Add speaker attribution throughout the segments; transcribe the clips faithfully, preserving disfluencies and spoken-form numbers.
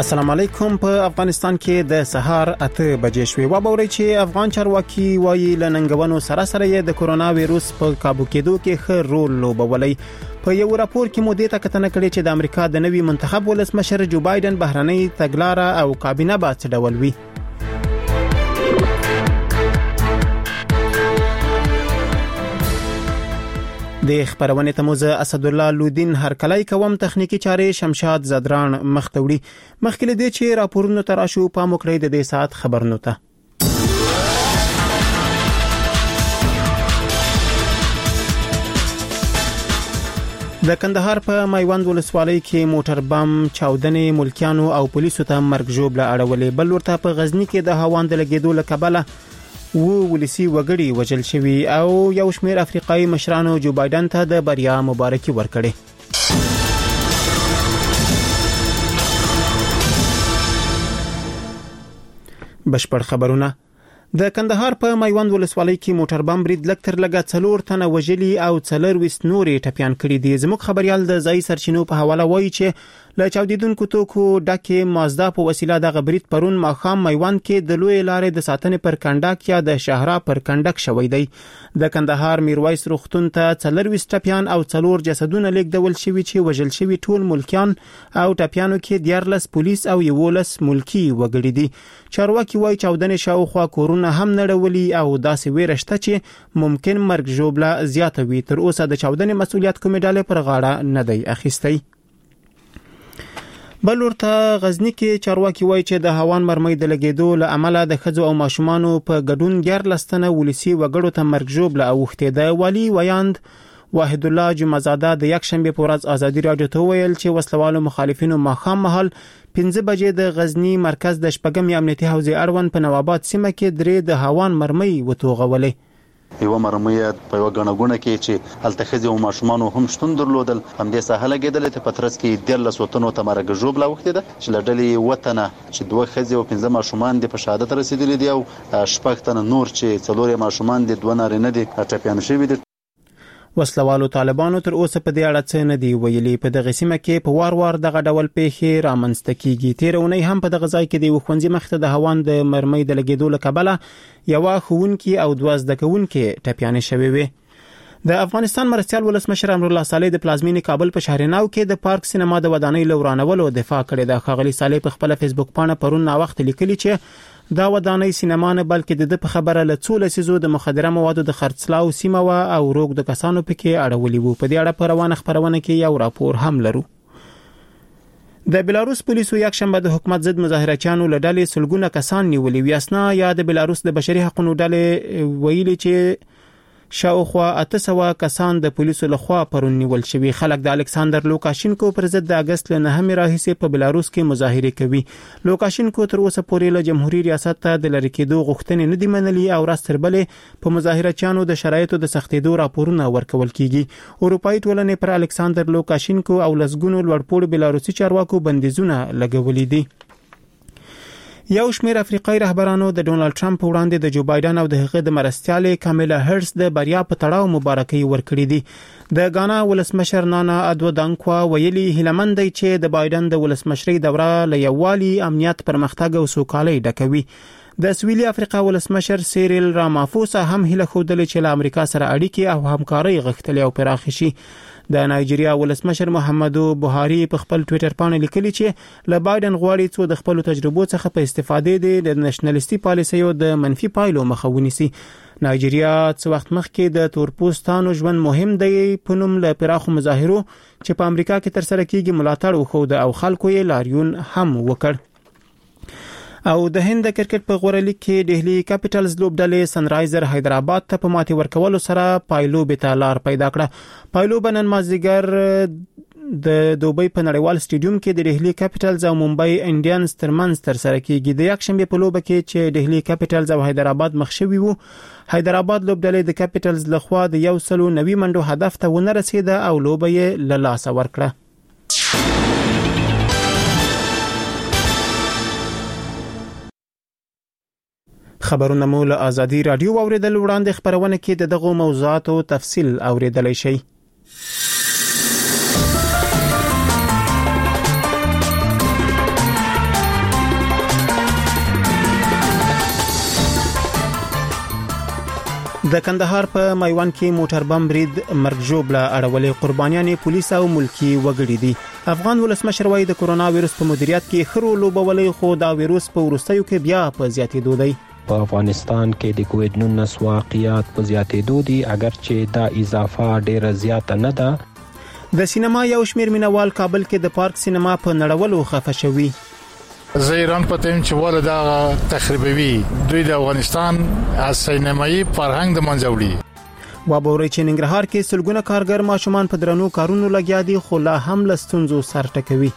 Speaker 1: السلام علیکم. په افغانستان کې د سهار اته بجې شوې. و به ورې چې افغان چارواکي وایي لننګونو سره سره یې د کورونا وایروس په کابو کېدو کې ښه رول لوبولی. په یو راپور کې مو دې ته کتنه کړې چې د امریکا د نوي منتخب ولسمشر جو بایدن بهرنۍ تګلاره او کابینه به څه ډول وي. د خبرونه تموزه اسد الله لودین هرکلای کوم تخنیکی چارې شمشاد زدران مختوړي. مخکې دې چې راپورونه تراشو په موکړې د دې ساعت خبرونه ته. د کندهار په میوند ولسوالۍ کې موټر بم چاودنې ملکیانو او پولیسو ته مرګ ژوبله اړولې. بل ورته په غزنی کې د هاوان د لګیدو لکبله و ولسی وګړي وجل شوی او یو شمیر افریقایي مشرانو جو بایدن ته د بریا مبارکي ورکړي. بشپړ خبرونه. د کندهار په میوند ولسوالۍ کې موټر بم برید لکتر لګا څلور تنه وجلی او څلور وس نورې ټپيان کړي دي. زموږ خبريال د ځای سرچینو په حواله وایي چې له چاودیدونکو توکو ډکه مازدا په وسیله د غبرید پرون ماخام میوند کې د لوی لارې د ساتنې پر کنډک یا د شهرا پر کنډک شوې دی. د کندهار میرویس روختون ته څلور وس ټپيان او څلور جسدونه لیکدول شوی چې وجل شوی ټول ملکیان او ټپيانو کې دیارلس پولیس او یولس ملکی وګړي دي. چارواکي وایي چاودنې شاوخوا کورونه هم نړولي او داسې ویرشته چې ممکن مرګ ژوبله زیاته وي. تر اوسه د چاودنې مسؤلیت کومې ډلې پر غاړه نه دی اخیستی. بل ورته غزنی کې چارواکي وایي چې د هاوان مرمۍ د لګیدو له امله د خځو او ماشومانو په ګډون ګر لستنه ولسی وګړو ته مرګ ژوبله اوخته ده. والی ویاند واحد الله جمعزاده د یک شنبه په ورځ ازادي رادیو ته ویل چې وسلوالو مخالفینو ماخام مهال پنځه بجې د غزنی مرکز د شپږم امنیتي حوزې اړوند په نواباد سیمه کې درې د هاوان مرمۍ وتوغولې.
Speaker 2: یو مرمۍ په یو غنغونه کې چې التخذ او ماشومان هم شتون درلودل هم د ساحل کېدل ته پترس کې د لسوتنو ته مرګ ژوبله وخت ده چې لړلې وطن چې دوه خځې او پنځه ماشومان د په شهادت رسیدلي دي او شپږ تن نور چې څلور ماشومان د دوه نارینه دي ټپيان شوي دي.
Speaker 1: وسلوالو طالبانو تر اوسه په دې اړه څه نه دی ویلي. په دغه سیمه کې په وار وار دغه ډول پیښې رامنځته کیږي. تیرونی هم په دغه ځای کې د وخونځي مخته د هوان د مرمۍ د لګیدو لکبله یو خونکی او دوه زده کوونکي ټپيان شوي وي. د افغانستان مرستيال ولسمشر امرالله صالح د پلازمینې کابل په شهر نو کې د پارک سینما د ودانۍ لورانولو دفاع کړې ده. خغلی صالح په خپل فیسبوک پاڼه پرون نا وخت لیکلی چې دا ودانۍ سینما نه بلکې د په خبره له څو لسیزو د مخدره موادو د خرڅلاو سیمه وا او روغ د کسانو پکې اړولې وو. په دې اړه په روانه خبرونه کې یو راپور هم لرو. د بلاروس پولیسو یک شنبه د حکومت ضد مظاهرچیانو له ډلې سلګونه کسان نیولې. ویاسنا یا د بلاروس د بشري حقوقو ډلې ویلي چې شاوخوا اته سوه کسان د پولیسو لخوا پرون نیول شوي. خلک د الکساندر لوکاشینکو پر ضد د اگست له نهمې راهیسې په بلاروس کې مظاهره کوي. لوکاشینکو تر اوسه پورې له جمهوریت ریاست ته د لری کېدو غوښتنې نه دی منلي او راستربلې په مظاهرچیانو د شرایطو د سختېدو راپورونه ورکول کیږي. اروپאי ټولنې پر الکساندر لوکاشینکو او لسګونو لوړپوړو بلاروسي چارواکو بندیزونه لګولې دي. یو شمیر افریقایي رهبرانو د ډونالد ټرمپ وړاندې د جو بایدن او د هغه د مرستيالې کامیلا هرس د بریا په تړاو مبارکي ورکړې دي. د غانا ولسمشر نانا ادو دانکوا ویلي هیلمند دی چې د بایدن د ولسمشرۍ دوره له یووالي امنیت پرمختګ او سوکالۍ ډکوي. د سویلي افریقا ولسمشر سیریل رامافوسا هم هیله خوده چې له امریکا سره اړیکې او همکاري غښتلې او پراخ شي. د نایجیریا ولسمشر محمدو بوهاری په خپل ټوئیټر باندې لیکلي چې له بایدن غواړي څو د خپل تجربو څخه په استفادې د نېشنلستي پالیسیو د منفي پایلو مخه ونیسي. نایجیریا څو وخت مخکې د تورپوستانو ژوند مهم دی په نوم له پراخو مظاهرو چې په امریکا کې تر سره کیږي ملاتړ وکړ او خلکو یې لاریون هم وکړ. او د هند کرکټ په غوړه لیګ کې دهلی کیپټلز لوبډلې سنرایزر حیدرآباد ته په ماتې ورکولو سره پایلو به لار پیدا کړه. پایلو بنن مازیګر د دوبۍ په نړیوال سټیډیوم کې د دهلی کیپټلز او ممبئی انډینز ترمنځ تر سره کیږي. د یک شنبه په لوبه کې چې دهلی کیپټلز او حیدرآباد مخ شوي وو، حیدرآباد لوبډلې د کیپټلز لخوا د یو سلو نوي منډو هدف ته ونه رسیده او لوبه یې له لاسه ورکړه. خبرونه مو له ازادي رادیو اوریدل وړاندې خبرونه کې د دغه موضوعاتو تفصیل اوریدلای شئ. د کندهار په میوان کې موټر بم برید مرګ ژوبله اړولې قربانیان پولیس او ملکی وګړي دي. افغان ولسمشر وايي د کرونا وایرس په مدیریت کې خرو لوبولې خو دا وایرس په وروستیو کې بیا په زیاتېدو دی.
Speaker 3: په افغانستان کې د کووډ نولس واقعیات په زیاتېدو دي اگرچه دا اضافه ډیره زیاته نه ده.
Speaker 1: د سینما یو شمیر مینوال کابل کې د پارک سینما په نړولو خفه شوي.
Speaker 4: زه ایران پتیم چې ول دا تخریبوي دوی د افغانستان از سینمایي فرهنګ د منځوړي.
Speaker 1: وابوري چې ننګرهار کې سلګونه کارګر ماشومان په درنو کارونو لګیا دي خو لا هم لستونزو سر ټکوي.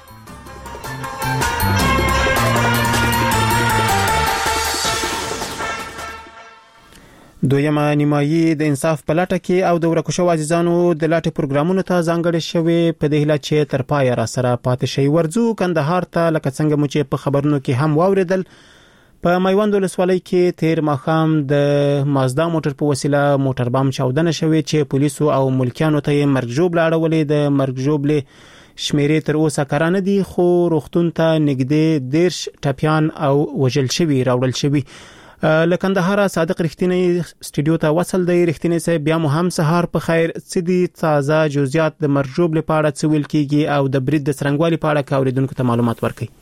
Speaker 1: دویمه نیمایي د انصاف په لټه کې او د ورکو شو عزیزانو د لاټ پروګرامونو ته ځانګړي شوی په دې هله چې تر پای را سره پاتې شي. ورځو کندهار ته لکه څنګه مو چې په خبرونو کې هم واوریدل په میوند ولسوالۍ کې تیر ماخام د مازدا موټر په وسیله موټر بم چاودنه شوې چې پولیسو او ملکیانو ته مرګ ژوبله اړولې. د مرګ ژوبلې شمیرې تر اوسه کارانه دي خو روغتون ته نږدې دیرش ټپیان او وژل شوي راوړل شوي. لکندهار صادق رښتینی سټوډیو ته وصل دی. رښتینی سه بیا مو هم سهار په خیر سدي تازه جزئیات د مرجوب لپاره څویل کیږي او د برید د سرنګوالي په اړه کاوریدونکو ته معلومات ورکړي.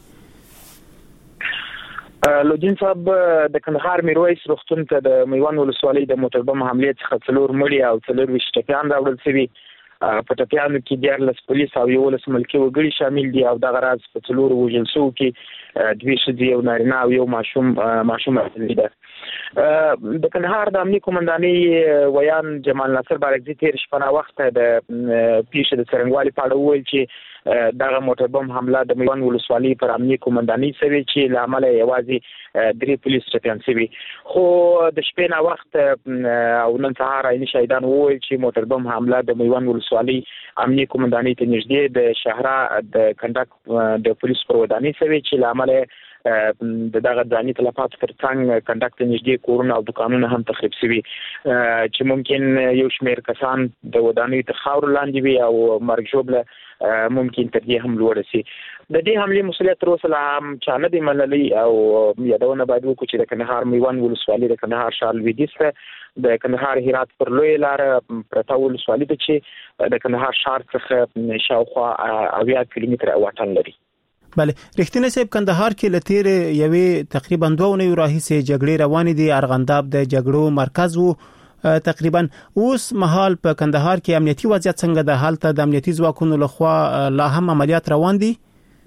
Speaker 5: لوجین صاحب د کندهار میرویس روغتون ته د میوان ولسوالۍ د موټر بم حمله څخه څلور مړي او څلور ویشت ټپیان راوړل شوي. په ټپیانو کې دیارلس پولیس او یو لس ملکی وګړي شامل دي او د غراز په څلور وژل شو کې دوی شدي او نارینه او یو ماشوم ماشوم ده. د کندهار د امنیه قومندانۍ ویان جمال ناصر بارکزي تیر شپه وخت د پیښې د سرنګوالي په اړه وویل چې دغه موټر بم حمله د میوان ولسوالۍ پر امنیه قومندانۍ سوي چې لامل یوازې درې پولیس ټپیان شوي. خو د شپې نه وخت او نن سهار عیني شهیدان وویل چې موټر بم حمله د میوان ولسوالۍ امنیه قومندانۍ ته نږدې د شهرا د کنډک د پولیس پر ودانۍ سوي چې لامل د دغه ځاني تلفات تر څنګ کنډک ته نږدې کورونه او دکانونه هم تخریب شوي چې ممکن یو شمیر کسان د ودانۍ تر خاور لاندې وي او مرګ ژوبله ممکن تر دې هم لوړ شي. د دې حمله مسؤلیت تر اوسه هم چا نه دی منلی او یادونه باید وکړو چې د کندهار میوان ولسوالۍ د کندهار شال ویدیس د کندهار هرات پر لوی لار پرته ولسوالۍ ده چې د کندهار ښار څخه شاوخوا اویا کیلومتره واټن لري.
Speaker 1: بله رښتینی صاحب کندهار کې لتیر یوې تقریبا دوه اونۍ راهیسې جګړې روانې دي. ارغنداب د جګړو مرکز وو تقریبا. اوس مهال په کندهار کې امنیتي وضعیت څنګه ده؟ حالت د امنیتي ځواکونو لخوا لا هم عملیات روان دي؟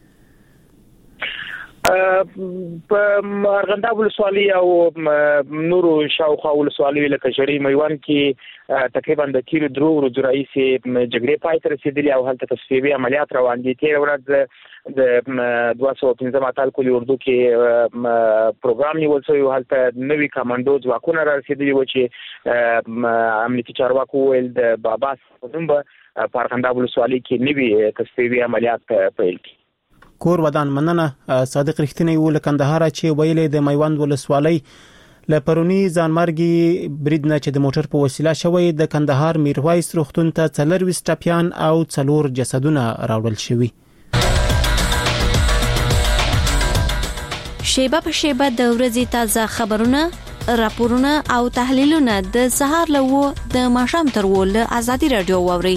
Speaker 1: په ارغنداب ولسوالۍ او نورو شاوخوا ولسوالیو لکه ژړۍ میوان کې تقریبا د تیرو درو ورځو راهیسې جګړې پای ته رسېدلې او هلته تصفیوي عملیات روان دي. تېره ورځ د دوه سوه پنځم اتل کلي اردو کې پروګرام نیول شوی و. هلته نوي کمانډو ځواکونه را رسېدلي وو چې امنیتي چارواکو وویل د بابا په نوم به په ارغنداب ولسوالۍ کې نوي تصفیوي عملیات پیل کړي. کور ودان مننه. صادق رښتینی و له کندهار چې ویلې د میوند ولسوالۍ له پرونی ځانمرګي برید نه چې د موټر په وسیله شوی د کندهار میرویس روغتون ته څلور ویشت ټپیان او څلور جسدونه راوړل شوي.
Speaker 6: شیبه په شیبه د ورځې تازه خبرونه، راپورونه او تحلیلونه د سهار له د ماښام تر و له ازادي رادیو واوري.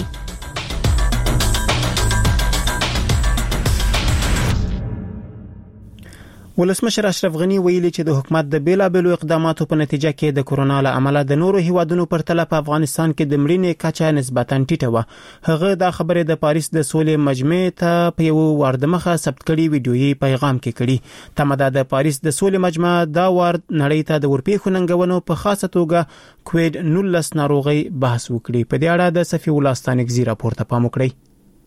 Speaker 6: ولسمشر اشرف غنی ویلي چې د حکومت د بیلابېلو اقداماتو په نتیجه کې د کرونا له امله د نورو هیوادونو پر تله په افغانستان کې د مړینې کچه نسبتاً ټیټه وه. هغه دا خبرې د پاریس د سولې مجمع ته په یو واردمخه ثبت کړي ویډیويي پیغام کې کړي. تمه ده د پاریس د سولې مجمع دا وارد نړۍ ته د ورپېښو ننګونو په خاصه توګه کووډ نولس ناروغي بحث وکړي. په دې اړه د صفي الله ستانکزي راپور ته پام وکړي.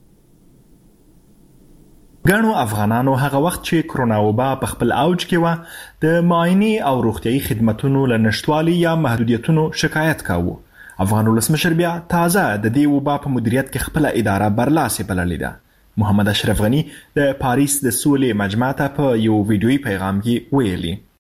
Speaker 7: ګڼو افغانانو هغه وخت چې کرونا وبا په خپل اوج کې و د معاینې او روغتیايي خدماتو له نشټوالي یا محدودیتونو شکایت کاوه. افغان ولسمشر بیا تازه د دې وبا په مدیریت کې خپل اداره برلاسه بللې ده. محمد اشرف غنی د پاریس د سولې مجمع ته په یو ویډیويي پیغام کې ویلي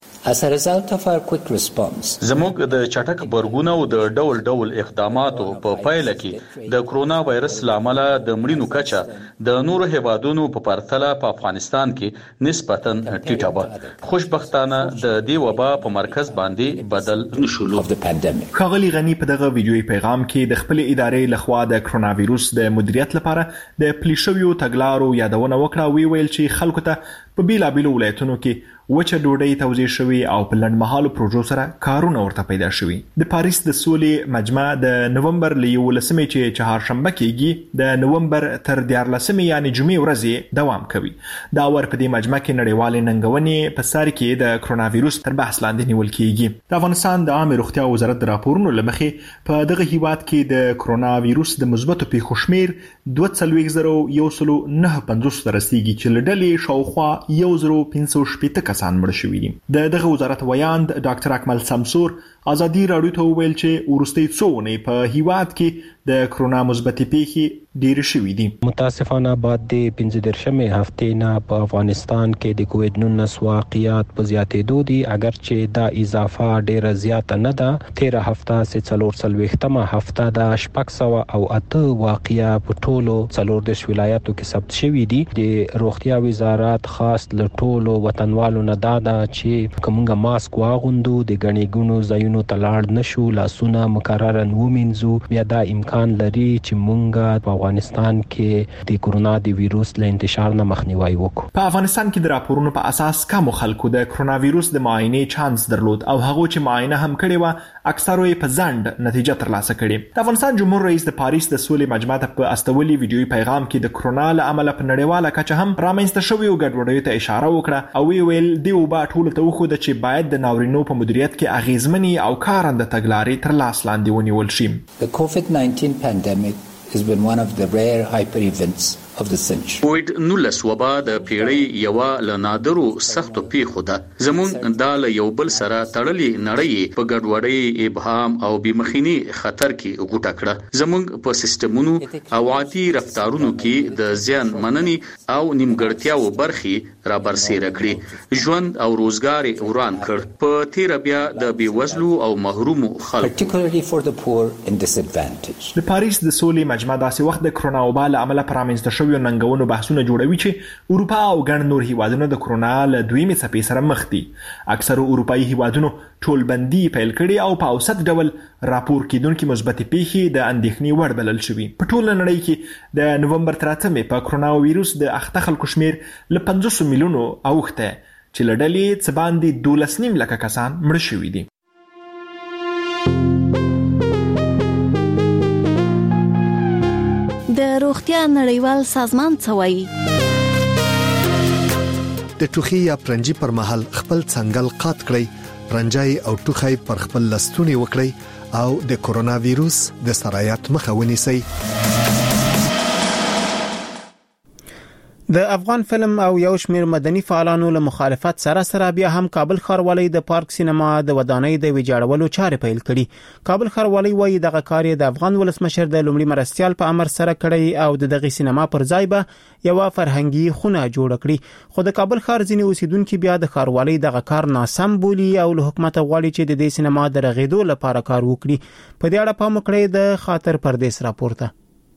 Speaker 8: As a result of our quick response,
Speaker 9: زموږ د چټک برګونو او د ډول ډول اقداماتو په پایله کې د کرونا وایرس لامل د مړینو کچه د نورو هیوادونو په پرتله په افغانستان کې نسبتاً ټیټه وه. خوشبختانه د دې وبا په مرکز باندې بدل نشولو.
Speaker 7: ښاغلي غني په دغه ویډیوي پیغام کې د خپل ادارې لخوا د کرونا وایرس د مدیریت لپاره د پلي شویو تګلارو یادونه وکړه. وی ویل چې خلکو ته په بیلابیلو ولایتونو کې وچه ډوډۍ توزیع شوی او په لنډمهالو پروژو سره کارونه ورته پیدا شوي. د پاریس د سولې مجمع د نومبر ل یولسمې چې چهارشنبه کېږي د نومبر تر دیارلسمې یعنی جمعې ورځې دوام کوي. دا ور په دې مجمع کې نړیوالې ننګونې په سر کې د کرونا وایرس تر بحث لاندې نیول کېږي. د افغانستان د عامه روغتیا وزارت د راپورونو لمخې په دغه هیواد کې د کرونا وایرس د مثبتو پیښو شمیر دوه څلوېښت زره یو سل نهه پنځوس ته رسیږي چې له ډلې شاوخوا یو زره پنځه سوه شپېته کسان مړه شوي دي. د دغه وزارت ویاند ډاکټر اکمل سمسور ازادي راډیو ته وویل چې وروستۍ څو اونۍ په هیواد کې د کرونا مثبتې پیښې ډېرې شوي دي.
Speaker 3: متاسفانه بعد د پنځه دېرشمې هفتې نه په افغانستان کې د کووډ نولس واقعیات په زیاتېدو دي. اگر چې دا اضافه ډېره زیاته نه ده، تیره هفته سه څلور څلوېښتمه هفته د شپږ سوه او اته واقعیا په ټولو څلور دېرش ولایاتو کې ثبت شوي دي. د روغتیا وزارت خاص له ټولو وطنوالو نه دا ده چې که موږ ماسک واغوندو، د ګڼې ګوڼو ځایونو ته لاړ نشو، لاسونه مکررا ومینځو، بیا دا امکان لري چې موږ په افغانستان کې د کرونا د وایرس له انتشار نه مخنیوي وکړو.
Speaker 7: په افغانستان کې د راپورونو په اساس کم خلکو د کرونا وایرس د معاینې چانس درلود او هغه چې معاینه هم کړې و اکثرو یې په ځنډ نتیجه ترلاسه کړې. د افغانستان جمهور رئیس د پاریس د سولې مجمع ته په استولي ویډیوي پیغام کې د کرونا له امله په نړیواله کچه هم رامنځته شویو ګډوډیو ته اشاره وکړه او وی ویل دی وبا ټولو ته وښوده چې باید د ناورینو په مدیریت کې اغیزمنې او کارنده تګلارې تر لاس لاندې ونیول شي.
Speaker 8: The COVID nineteen pandemic has been one of the rare hyper events of the century.
Speaker 9: کووډ نولس وبا د پیړۍ یو له نادرو سختو پیښو ده. زموږ د یو بل سره تړلې نړۍ په ګډوډۍ، ابهام او بېمخینی خطر کې غوټه کړه. زموږ په سیستمونو او عادي رفتارونو کې د زیان مننې او نیمګړتیاو برخې را برسېره کړې. ژوند او روزګار وران کړ. په تیر بیا د بیوزلو او محرومو خلکو
Speaker 8: particularly for the poor and disadvantaged.
Speaker 7: د پاریس د سولې مجمع داسې وخت د کرونا وبا له امله پرامنځته شویو ننګونو بحثونه جوړوي چې اروپا او ګڼ نور هیوادونه د کرونا له دویمې څپې سره مخ دي. اکثرو اروپایي هیوادونو ټولبندي پیل کړي او په اوسط ډول راپور کیدونکو مثبتې پیښې د اندېښنې وړ بلل شوي. په ټوله نړۍ کې د نومبر تر اتمې په کرونا وایرس د اخته خلکو شمیر له پنځوس میلیونو اوښته چې له ډلې څه باندې دولس نیم لکه کسان مړه شوي دي.
Speaker 10: د روغتیا نړیوال سازمان څه وایي؟
Speaker 11: د ټوخي یا پرنجي پر مهال خپل څنګل قات کړئ، پرنجای او ټوخي پر خپل لستونی وکړئ او د کرونا وایرس د سرایت مخه ونیسئ.
Speaker 1: د افغان فلم او یو شمیر مدني فعالانو له مخالفت سره سره بیا هم کابل ښاروالۍ د پارک سینما د ودانۍ د ویجاړولو چارې پیل کړي. کابل ښاروالۍ وایي دغه کار د افغان ولسمشر د لومړي مرستیال په امر سره کړی او د دغه سینما پر ځای به یو فرهنګي خونه جوړ کړي. خو د کابل ښار ځینې اوسیدونکو بیا د ښاروالۍ دغه کار ناسم بولي او له حکومت غواړي چې د دې سینما د رغېدو لپاره کار وکړي. په دې اړه پام وکړئ د خاطر پردیس راپورته.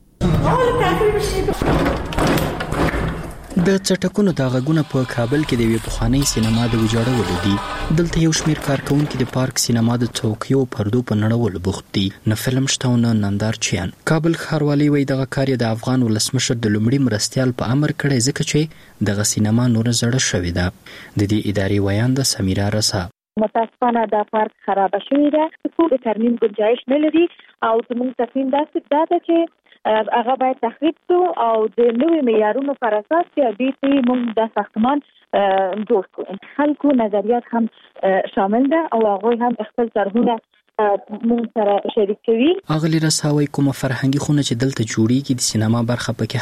Speaker 12: د چټکونو د غږونو په کابل کې د وی بخاني سینما د ویجاړولو دي. دلته یو شمیر کارکونکو د پارک سینما د چوکیو پردو په نړولو بوخت دي. نه فلم شته نه نندار چیان. کابل ښاروالۍ وایي دغه کار د افغان ولسمشر د لومړي مرستیال په امر کړی ځکه چې دغه سینما نور زړه شوې ده. د دې ادارې ویاند سمیرا رسا
Speaker 13: متاسفانه دا پارک خراب شوی ده، څه ترمیم گنجائش نه لري او زموږ تصمیم داسې ده چې هغه باید تخریب شو او د نوې معیارونو پر اساس چې به موږ د ساختمان جوړ کړو. خلکو نظریات هم شامل ده او هغه هم خپل طرحونه موږ سره شریک کوي.
Speaker 12: اغلی رساوي کومه فرهنګي خونه چې دلته جوړیږي د سینما برخه پکې هم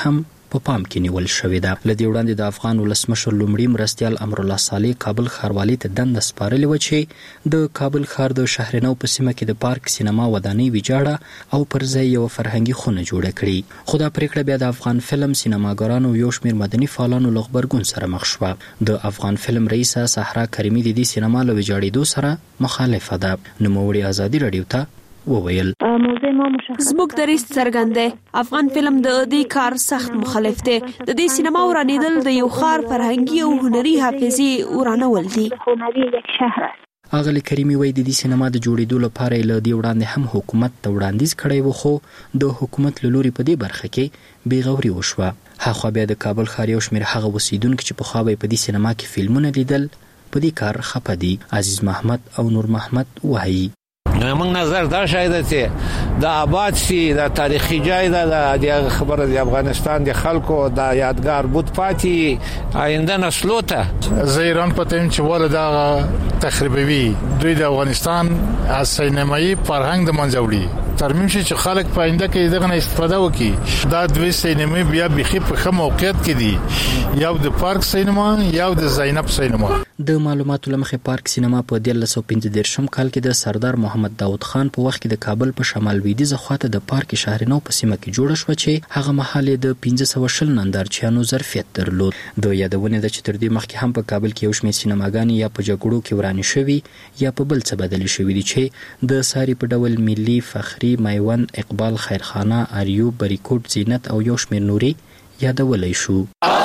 Speaker 12: په پام کې نیول شوې ده. له دې وړاندې د افغان ولسمشر لومړي مرستیال امرالله صالح کابل ښاروالۍ ته دنده سپارلې وه چې د کابل ښار د شهرنو په سیمه کې د پارک سینما ودانۍ ویجاړه او پر ځای یوه فرهنګي خونه جوړه کړي. خو دا پریکړه بیا د افغان فلم سینماګرانو یو شمېر مدني فعالانو له غبرګون سره مخ شوه. د افغان فلم رئیسه صحرا کریمي د دې سینما له ویجاړېدو سره مخالفه ده. نوموړي ازادي راډیو ته وویل
Speaker 14: زموږ دریځ څرګند دی. افغان فلم د دې کار سخت مخالف دی. د دې سینما ورانېدل د یو ښار فرهنګي او هنري حافظې ورانول دي.
Speaker 12: اغلی کریمي وایي د دې سینما د جوړېدو لپاره یې له دې وړاندې هم حکومت ته وړاندیز کړی و، خو د حکومت له لوري په دې برخه کې بېغوري وشوه. هاخوا بیا د کابل ښار یو شمېر هغه اوسېدونکي چې پخوا به یې په دې سینما کې فلمونه لیدل په دې کار خفه دي. عزیز محمد او نور محمد وایي
Speaker 15: موږ نظر دا شاید چې د آباد سي د تاریخي ځای د خبره د افغانستان د خلکو د یادګار بود پاتې آینده نسلو ته
Speaker 4: زه ایران پته یم چې ول دا تخریبوي دوی د افغانستان از سینمایي فرهنګ د منځه وړي. ترمیم شي چې خلک په آینده کې دغه نه استفاده وکړي. دا دوی سینما بیا بخي په ښه موقعیت کې دي، یو د پارک سینما یو د زینب سینما.
Speaker 12: د معلوماتو لمخې پارک سینما په دیارلس سوه پنځه دېرشم کال کې د سردار محمد داود خان په وخت کې د کابل په شمال لویدیځه خواته د پارک شهرنو په سیمه کې جوړه شوه چې هغه مهال یې د پنځه سوه شل نندارچیانو ظرفیت درلود. د یادونې ده چې تر دې مخکې هم په کابل کې یو شمېر سینماګانې یا په جګړو کې ورانې شوي یا په بل څه بدلې شوي دي چې د ساري په ډول ملي، فخري، میوند، اقبال، خیرخانه، اریوب، بریکوټ، زینت او یو شمېر نورې یادولی شو.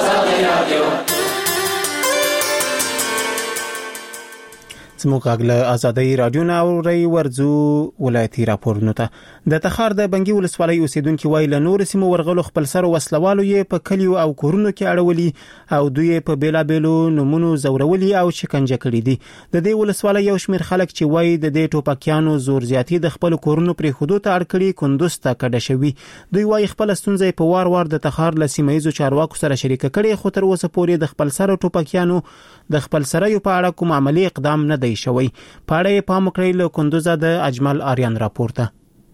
Speaker 1: زموږ غږ له ازادۍ راډیو نه اورئ. ورځو ولایتي راپورونو ته. د تخار د بنګي ولسوالۍ اوسیدونکو وایي له نور سیمو ورغلو خپل سر وسلوالو یې په کلیو او کورونو کې اړولي او دوی په بیلابېلو نمونو زورولي او شکنجه کړي دي. د دې ولسوالۍ یو شمېر خلک چې وایي د دې ټوپکیانو زور زیاتی د خپل کورونو پرې خودو ته اړ کړي کندوز ته کډه شوي. دوی وایي خپل ستونزې په وار وار د تخار له سیمایي چارواکو سره شریک کړي، خو تر اوسه پورې د خپل سر ټوپکیانو د خپل سره په اړه کوم عملی اقدام نه دی شوی. پاړې پام کړی له کندوزه د اجمل آریان راپورته.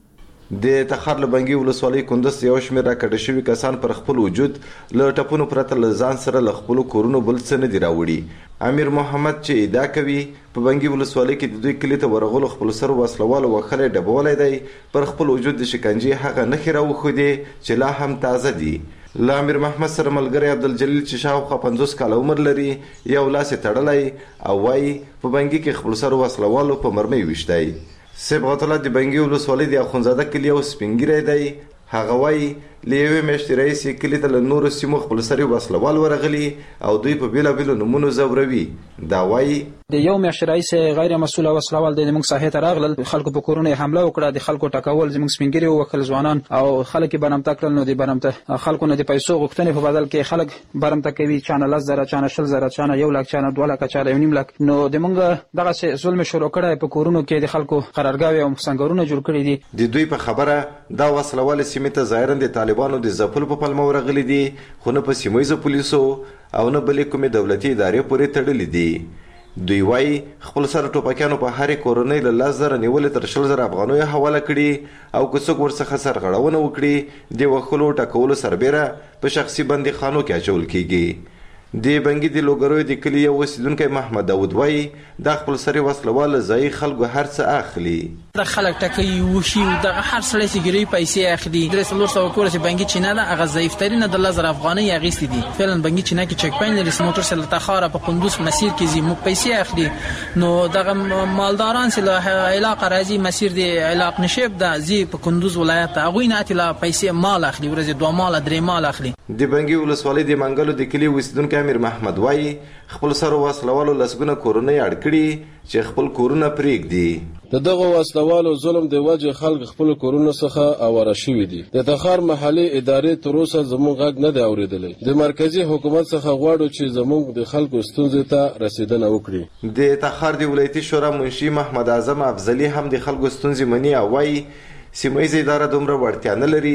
Speaker 16: د تخار له بنګي ولسوالۍ کندوز یو شمېر راکډه شوي کسان پر خپل وجود له ټپونو پرته له ځان سره له خپلو کورونو بل څه نه دي راوړي. امیر محمد چې ادعا کوي په بنګي ولسوالۍ کې د دوی کلي ته ورغلو خپل سر وسلوالو وخلې ډبولی دی، پر خپل وجود د شکنجې هغه نښې راوښودې چې لا هم تازه دي. له امیر محمد سره ملګری عبدالجلیل چې شاوخوا پنځوس کاله عمر لري یو لاس یې تړلی او وایي په بنګي کې خپل سر وسلوالو په مرمۍ ویشتی. صبغت الله د بنګي ولسوالۍ د اخونزاده کلي یو سپین ږیری دی. هغه وایي له یوې میاشتې راهیسې کلي ته له نورو سیمو خپل سري وسلوال ورغلي او دوی په بېلابېلو نومونو ځوروي. دا وایي
Speaker 17: د یو میاشتې راهیسې غیر مسؤله وسلوال د موږ ساحې ته راغلل، خلکو په کورونو یې حمله وکړه، د خلکو ټکول، زموږ سپین ږیري ووکل ځوانان او خلک یې برمته کړل. نو د برمته خلکو نه د پیسو غوښتنې په بدل کې خلک برمته کوي، چانه لس زره، چانه شل زره، چانه یو لک، چانه دوه لکه، چانه یو نیم لک. نو د موږ دغسې ظلم شروع کړی، په کورونو کې د خلکو قرارګاوې او سنګرونه جوړ کړي دي.
Speaker 16: د دوی په خبره دا وسلوال سیمې ته ظاهرا د طالبانو د ځپلو په پلمه ورغلي دي، خو نه په سیمه پولیسو او نه بلې کومې دولتي ادارې پورې تړلي دي. دوی وایي خپل سره ټوپکیانو په هرې کورنۍ له لس زره نیولې تر شل زره افغانیو حواله کړي او که څوک ورڅخه سرغړونه وکړي د وښلو ټکولو سربیره په شخصي بندیخانو کې اچول کیږي. د بنګي د لوګروي د کلي یو اوسیدونکی محمد داود وایي دا خپل سري وسلوال ځایي خلکو هر څه اخلي.
Speaker 17: دا خلک ټکوي وشي دغه هر سړی چې ګیري پیسې اخلي. درې څلور سوه کوره چې بنګي چینه ده هغه ضعیفترینه د لس زره افغانۍ اخیستې دي. فعلا بنګي چینه کې چک پاین لري، موټر سره له تخاره په قندوز مسیر کې ځي، موږ پیسې اخلي. نو دغه مالداران چې له علاقه راځي مسیر د علاق نشیب ده ځي په کندوز ولایت ته، هغوی نه اتي له پیسې مال اخلي، ورځې دوه ماله درې مال اخلي.
Speaker 16: د بنګي ولسوالۍ د منګلو د کلي اوسیدونکی امیر محمد وایي خپل سره وسلوالو لسګونه کورونه یې اړ کړي چې خپل کورونه پرېږدي.
Speaker 18: د دغه وسلوالو ظلم د وجه خلک خپل کورونه څخه اواره شوي دي. د تخار محلي ادارې تر اوسه زموږ غږ نه دی اورېدلی. د مرکزي حکومت څخه غواړو چې زموږ د خلکو ستونزې ته رسیدنه وکړي.
Speaker 16: د تخار د ولایتي شورا منشي محمد اعظم افضلي هم د خلکو ستونزې مني او وایي سیمه ییزه اداره دومره وړتیا نه لري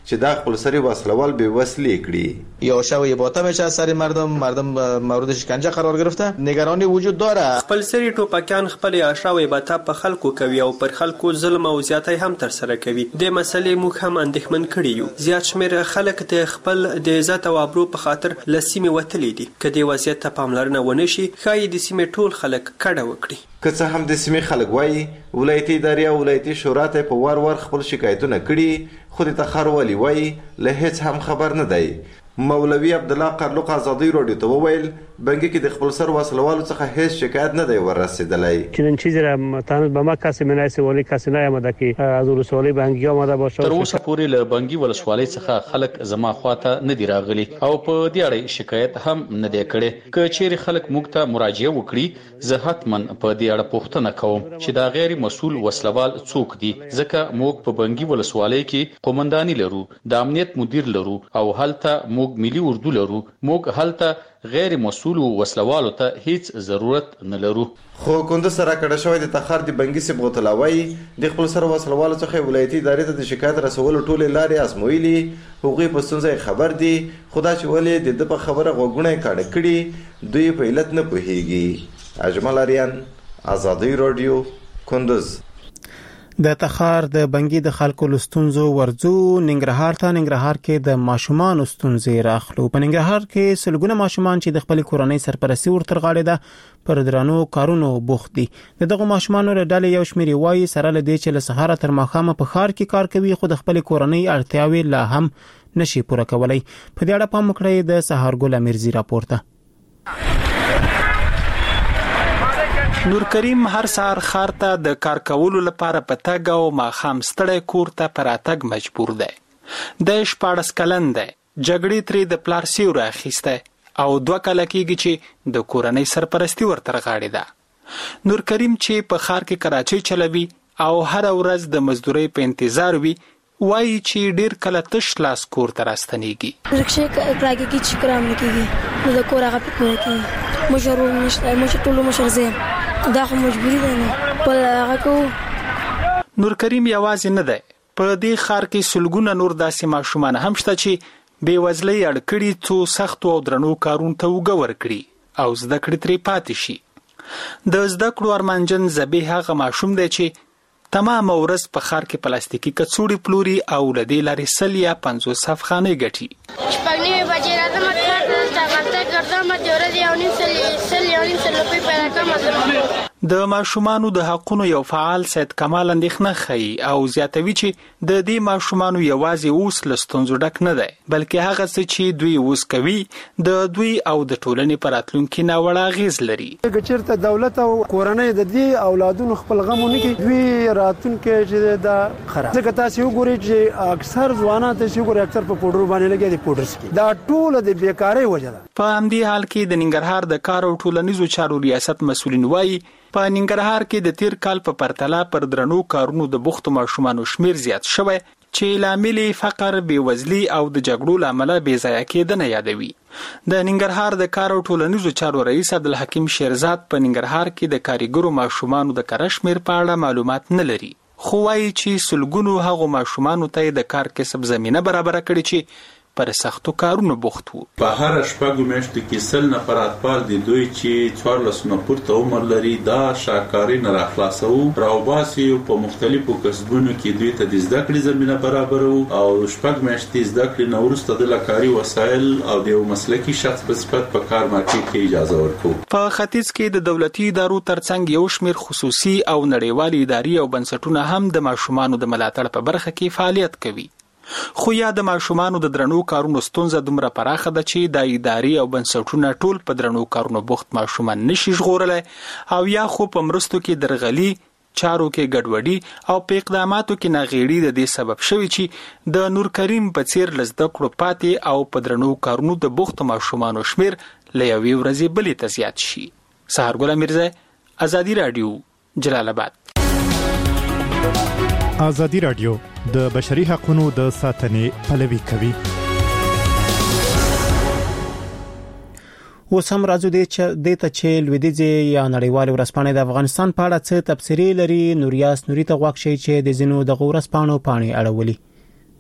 Speaker 16: چې دا خپل سری وسلوال به وسلې کړي.
Speaker 19: یا شوی باطم چه سر مردم مردم مورد شکنجه قرار گرفته، نگرانی وجود داره.
Speaker 20: خپل سری ټوپکیان خپل اشراوي باطم په خلکو کوي او پر خلکو ظلم او زیاتی هم تر سره کوي. د مسلې موږ هم اندېښمن کړي یو. زیات شمېر خلک د خپل د عزت او ابرو په خاطر له سیمې وتلي دي. که دې وضعیت ته پاملرنه ونه شي ښایي د سیمې ټول خلک کډه وکړي.
Speaker 16: که څه هم د سیمې خلک وایي ولایتي ادارې او ولایتي شورا ته په وار وار خپل شکایتونه کړي، خو د تخار والي وایي له هیڅ هم خبر نه دی. مولوي عبدالله قرلوق ازادي رادیو ته وویل بنګي کې د خپل سر وسلوالو څخه هیڅ شکایت نه دی ورسېدلی.
Speaker 21: چنین چیزی را تنظیم به ما کسی مناسب ولی کسی نیامده که از ولسوالی بنګي آمده باشه.
Speaker 9: تر اوسه پورې له بنګي ولسوالۍ څخه خلک زما خواته نه دي راغلي او په دې اړه شکایت هم نه دی کړی. که چیرې خلک موږ ته مراجعه وکړي زه حتما په دې اړه پوښتنه کوم چې دا غیر مسؤل وسلوال څوک دي، ځکه موږ په بنګي ولسوالۍ کې قومنداني لرو، د امنیت مدیر لرو او هلته موږ ملي اردو لرو. موږ هلته غیر مسؤل وسلوالو ته هیڅ ضرورت نه لرو.
Speaker 16: خو کندوز سره کډه شوی د تخار د بنګي سیب غوتلاوي د خپل سره وسلوالو څخه ولایتي ادارې ته د شکایت رسولو ټولې لارې ازمویلي، هغوی په ستونزه خبر دي. خدا چې ولې د په خبره غوګونه کاڼه کړي دوی په علت نه پوهیږي. اجمل اریان، آزادی رادیو، کندوز.
Speaker 1: د تخار د بنګي د خلکو لستونزو ورځو ننګرهار ته. ننګرهار کې د ماشومان لستونزې راخلو. په ننګرهار کې سلګونه ماشومان چې د خپل کورنۍ سرپرستی ورتر غاړه ده پر درانو کارونو بوخت دي. دغه ماشومان له ډلې یو شمېر وایي سره له دې چې له سهار تر ماښام په ښار کې کار کوي خو د خپل کورنۍ اړتیاوې لا هم نشي پوره کولای. په دې اړه پام وکړئ د سهارګل امیرزی راپورته.
Speaker 22: نور کریم هر سهار خار ته د کار کولو لپاره په تګ او ماښام ستړی کور ته پر اتګ مجبور دی. د شپاړس کلن دی، جګړې ترې د پلار سیوری اخیستی او دوه کاله کېږي چې د کورنۍ سرپرستي ورته غاړې ده. نور کریم چې په ښار کې کراچۍ چلوي او هره ورځ د مزدورۍ په انتظار وي وایي چې ډیر کله تش لاس کور ته راستنیږي.
Speaker 23: رکشې کراګي چې کرام نکېږي نو د کور هغه پکې کېږي مشرو نشته مشر ټولو مشر زم دا خو مجبوری ده نه بل هغه کو.
Speaker 22: نور کریم یوازې نه دی، په دې ښار کې سلګونه نور داسې ماشومان هم شته چې بې وزلۍ اړ کړي څو سختو او درنو کارونو ته اوږه ورکړي او زده کړې ترې پاتې شي. د زده کړو ارمانجن زبې هغه ماشوم دی چې تمام ورځ په ښار کې پلاستیکي کڅوړې پلوري او له دې لارې سل یا پنځوس افغانۍ ګټي.
Speaker 24: شپږ نیمې بجې راځم کار ته ورته ګرځم د ورځې یو نیم سل سل یو نیم سل روپۍ پیدا کوم.
Speaker 22: د ماشومانو د حقونو یو فعال سید کمال اندېښنه ښیي او زیاتوي چې د دې ماشومانو یوازې اوس له ستونزو ډک نه دی بلکې هغه څه چې دوی اوس کوي د دوی او د ټولنې په راتلونکي ناوړه اغېز لري.
Speaker 25: که چېرته دولت او کورنۍ د دې اولادونو خپل غم ونه کړي دوی راتلونکي چې د خراب ځکه تاسو وګورئ چې اکثر ځوانان تاسو وګورئ اکثر په پودر باندې لګي دي پودر سکي دا ټول د بیکارۍ وجه ده.
Speaker 22: په همدې حال کې د ننګرهار د کار او ټولنیزو چارو ریاست مسؤلین وایي په ننګرهار کې د تیر کال په پرتله پر درنو کارونو د بوختو ماشومانو شمیر زیات شوی چې لامل فقر، بېوزلي او د جګړو لامل بې ځایه کېدنه یادوي. د ننګرهار د کار او ټولنیزو چارو رئیس عبدالحکیم شیرزاد په ننګرهار کې د کارګرو ماشومانو د کار شمیر په اړه معلومات نه لري خو وایي چې سلګونو هغو ماشومانو ته د کار کسب زمینه برابر کړي چې پر سختو کارونو بوخت وو.
Speaker 26: په هر شپږو میاشتو کې سل نفر اطفال دي دوی چې څوارلس نه پورته عمر لري دا شاکاري نه راخلاصو راوباسي په مختلفو کسبونو کې دوی ته د زده کړې زمینه برابرو او شپږ میاشتې زده کړې نه وروسته د لکاري وسایل او د یو مسلکي شخص په صفت په کار مارکیټ کې اجازه ورکو.
Speaker 22: په ختیځ کې د دولتي ادارو ترڅنګ یو شمېر خصوصي او نړیوالې ادارې او بنسټونه هم د ماشومانو د ملاتړ په برخه کې فعالیت کوي. خو یا د ماشومانو د درنو کارونو ستونزه دومره پراخه ده چې د ادارې او بنسټونه ټول په درنو کارونو بوخت ماشومان نشي ژغورلی او یا خو په مرستو کې درغلي، چارو کې ګډوډي او په اقداماتو کې ناغېړي د دې سبب شوي چې د نور کریم په څیر له زده کړو پاتې او په درنو کارونو د بوختو ماشومانو شمیر له یوې ورځې بلې ته زیات شي. سهارګل امیرزی، ازادي راډیو، جلال آباد.
Speaker 27: ازادي راډیو د بشري حقوقو د ساتنې پلوي کوي.
Speaker 1: اوس هم راځو د ته چې لویدیځ یا نړیوال ورځپاڼې د افغانستان په اړه څه تبصرې لري. نوریاس نوري ته غواړي چې د زینو د ورځپاڼو پاڼې اړولي.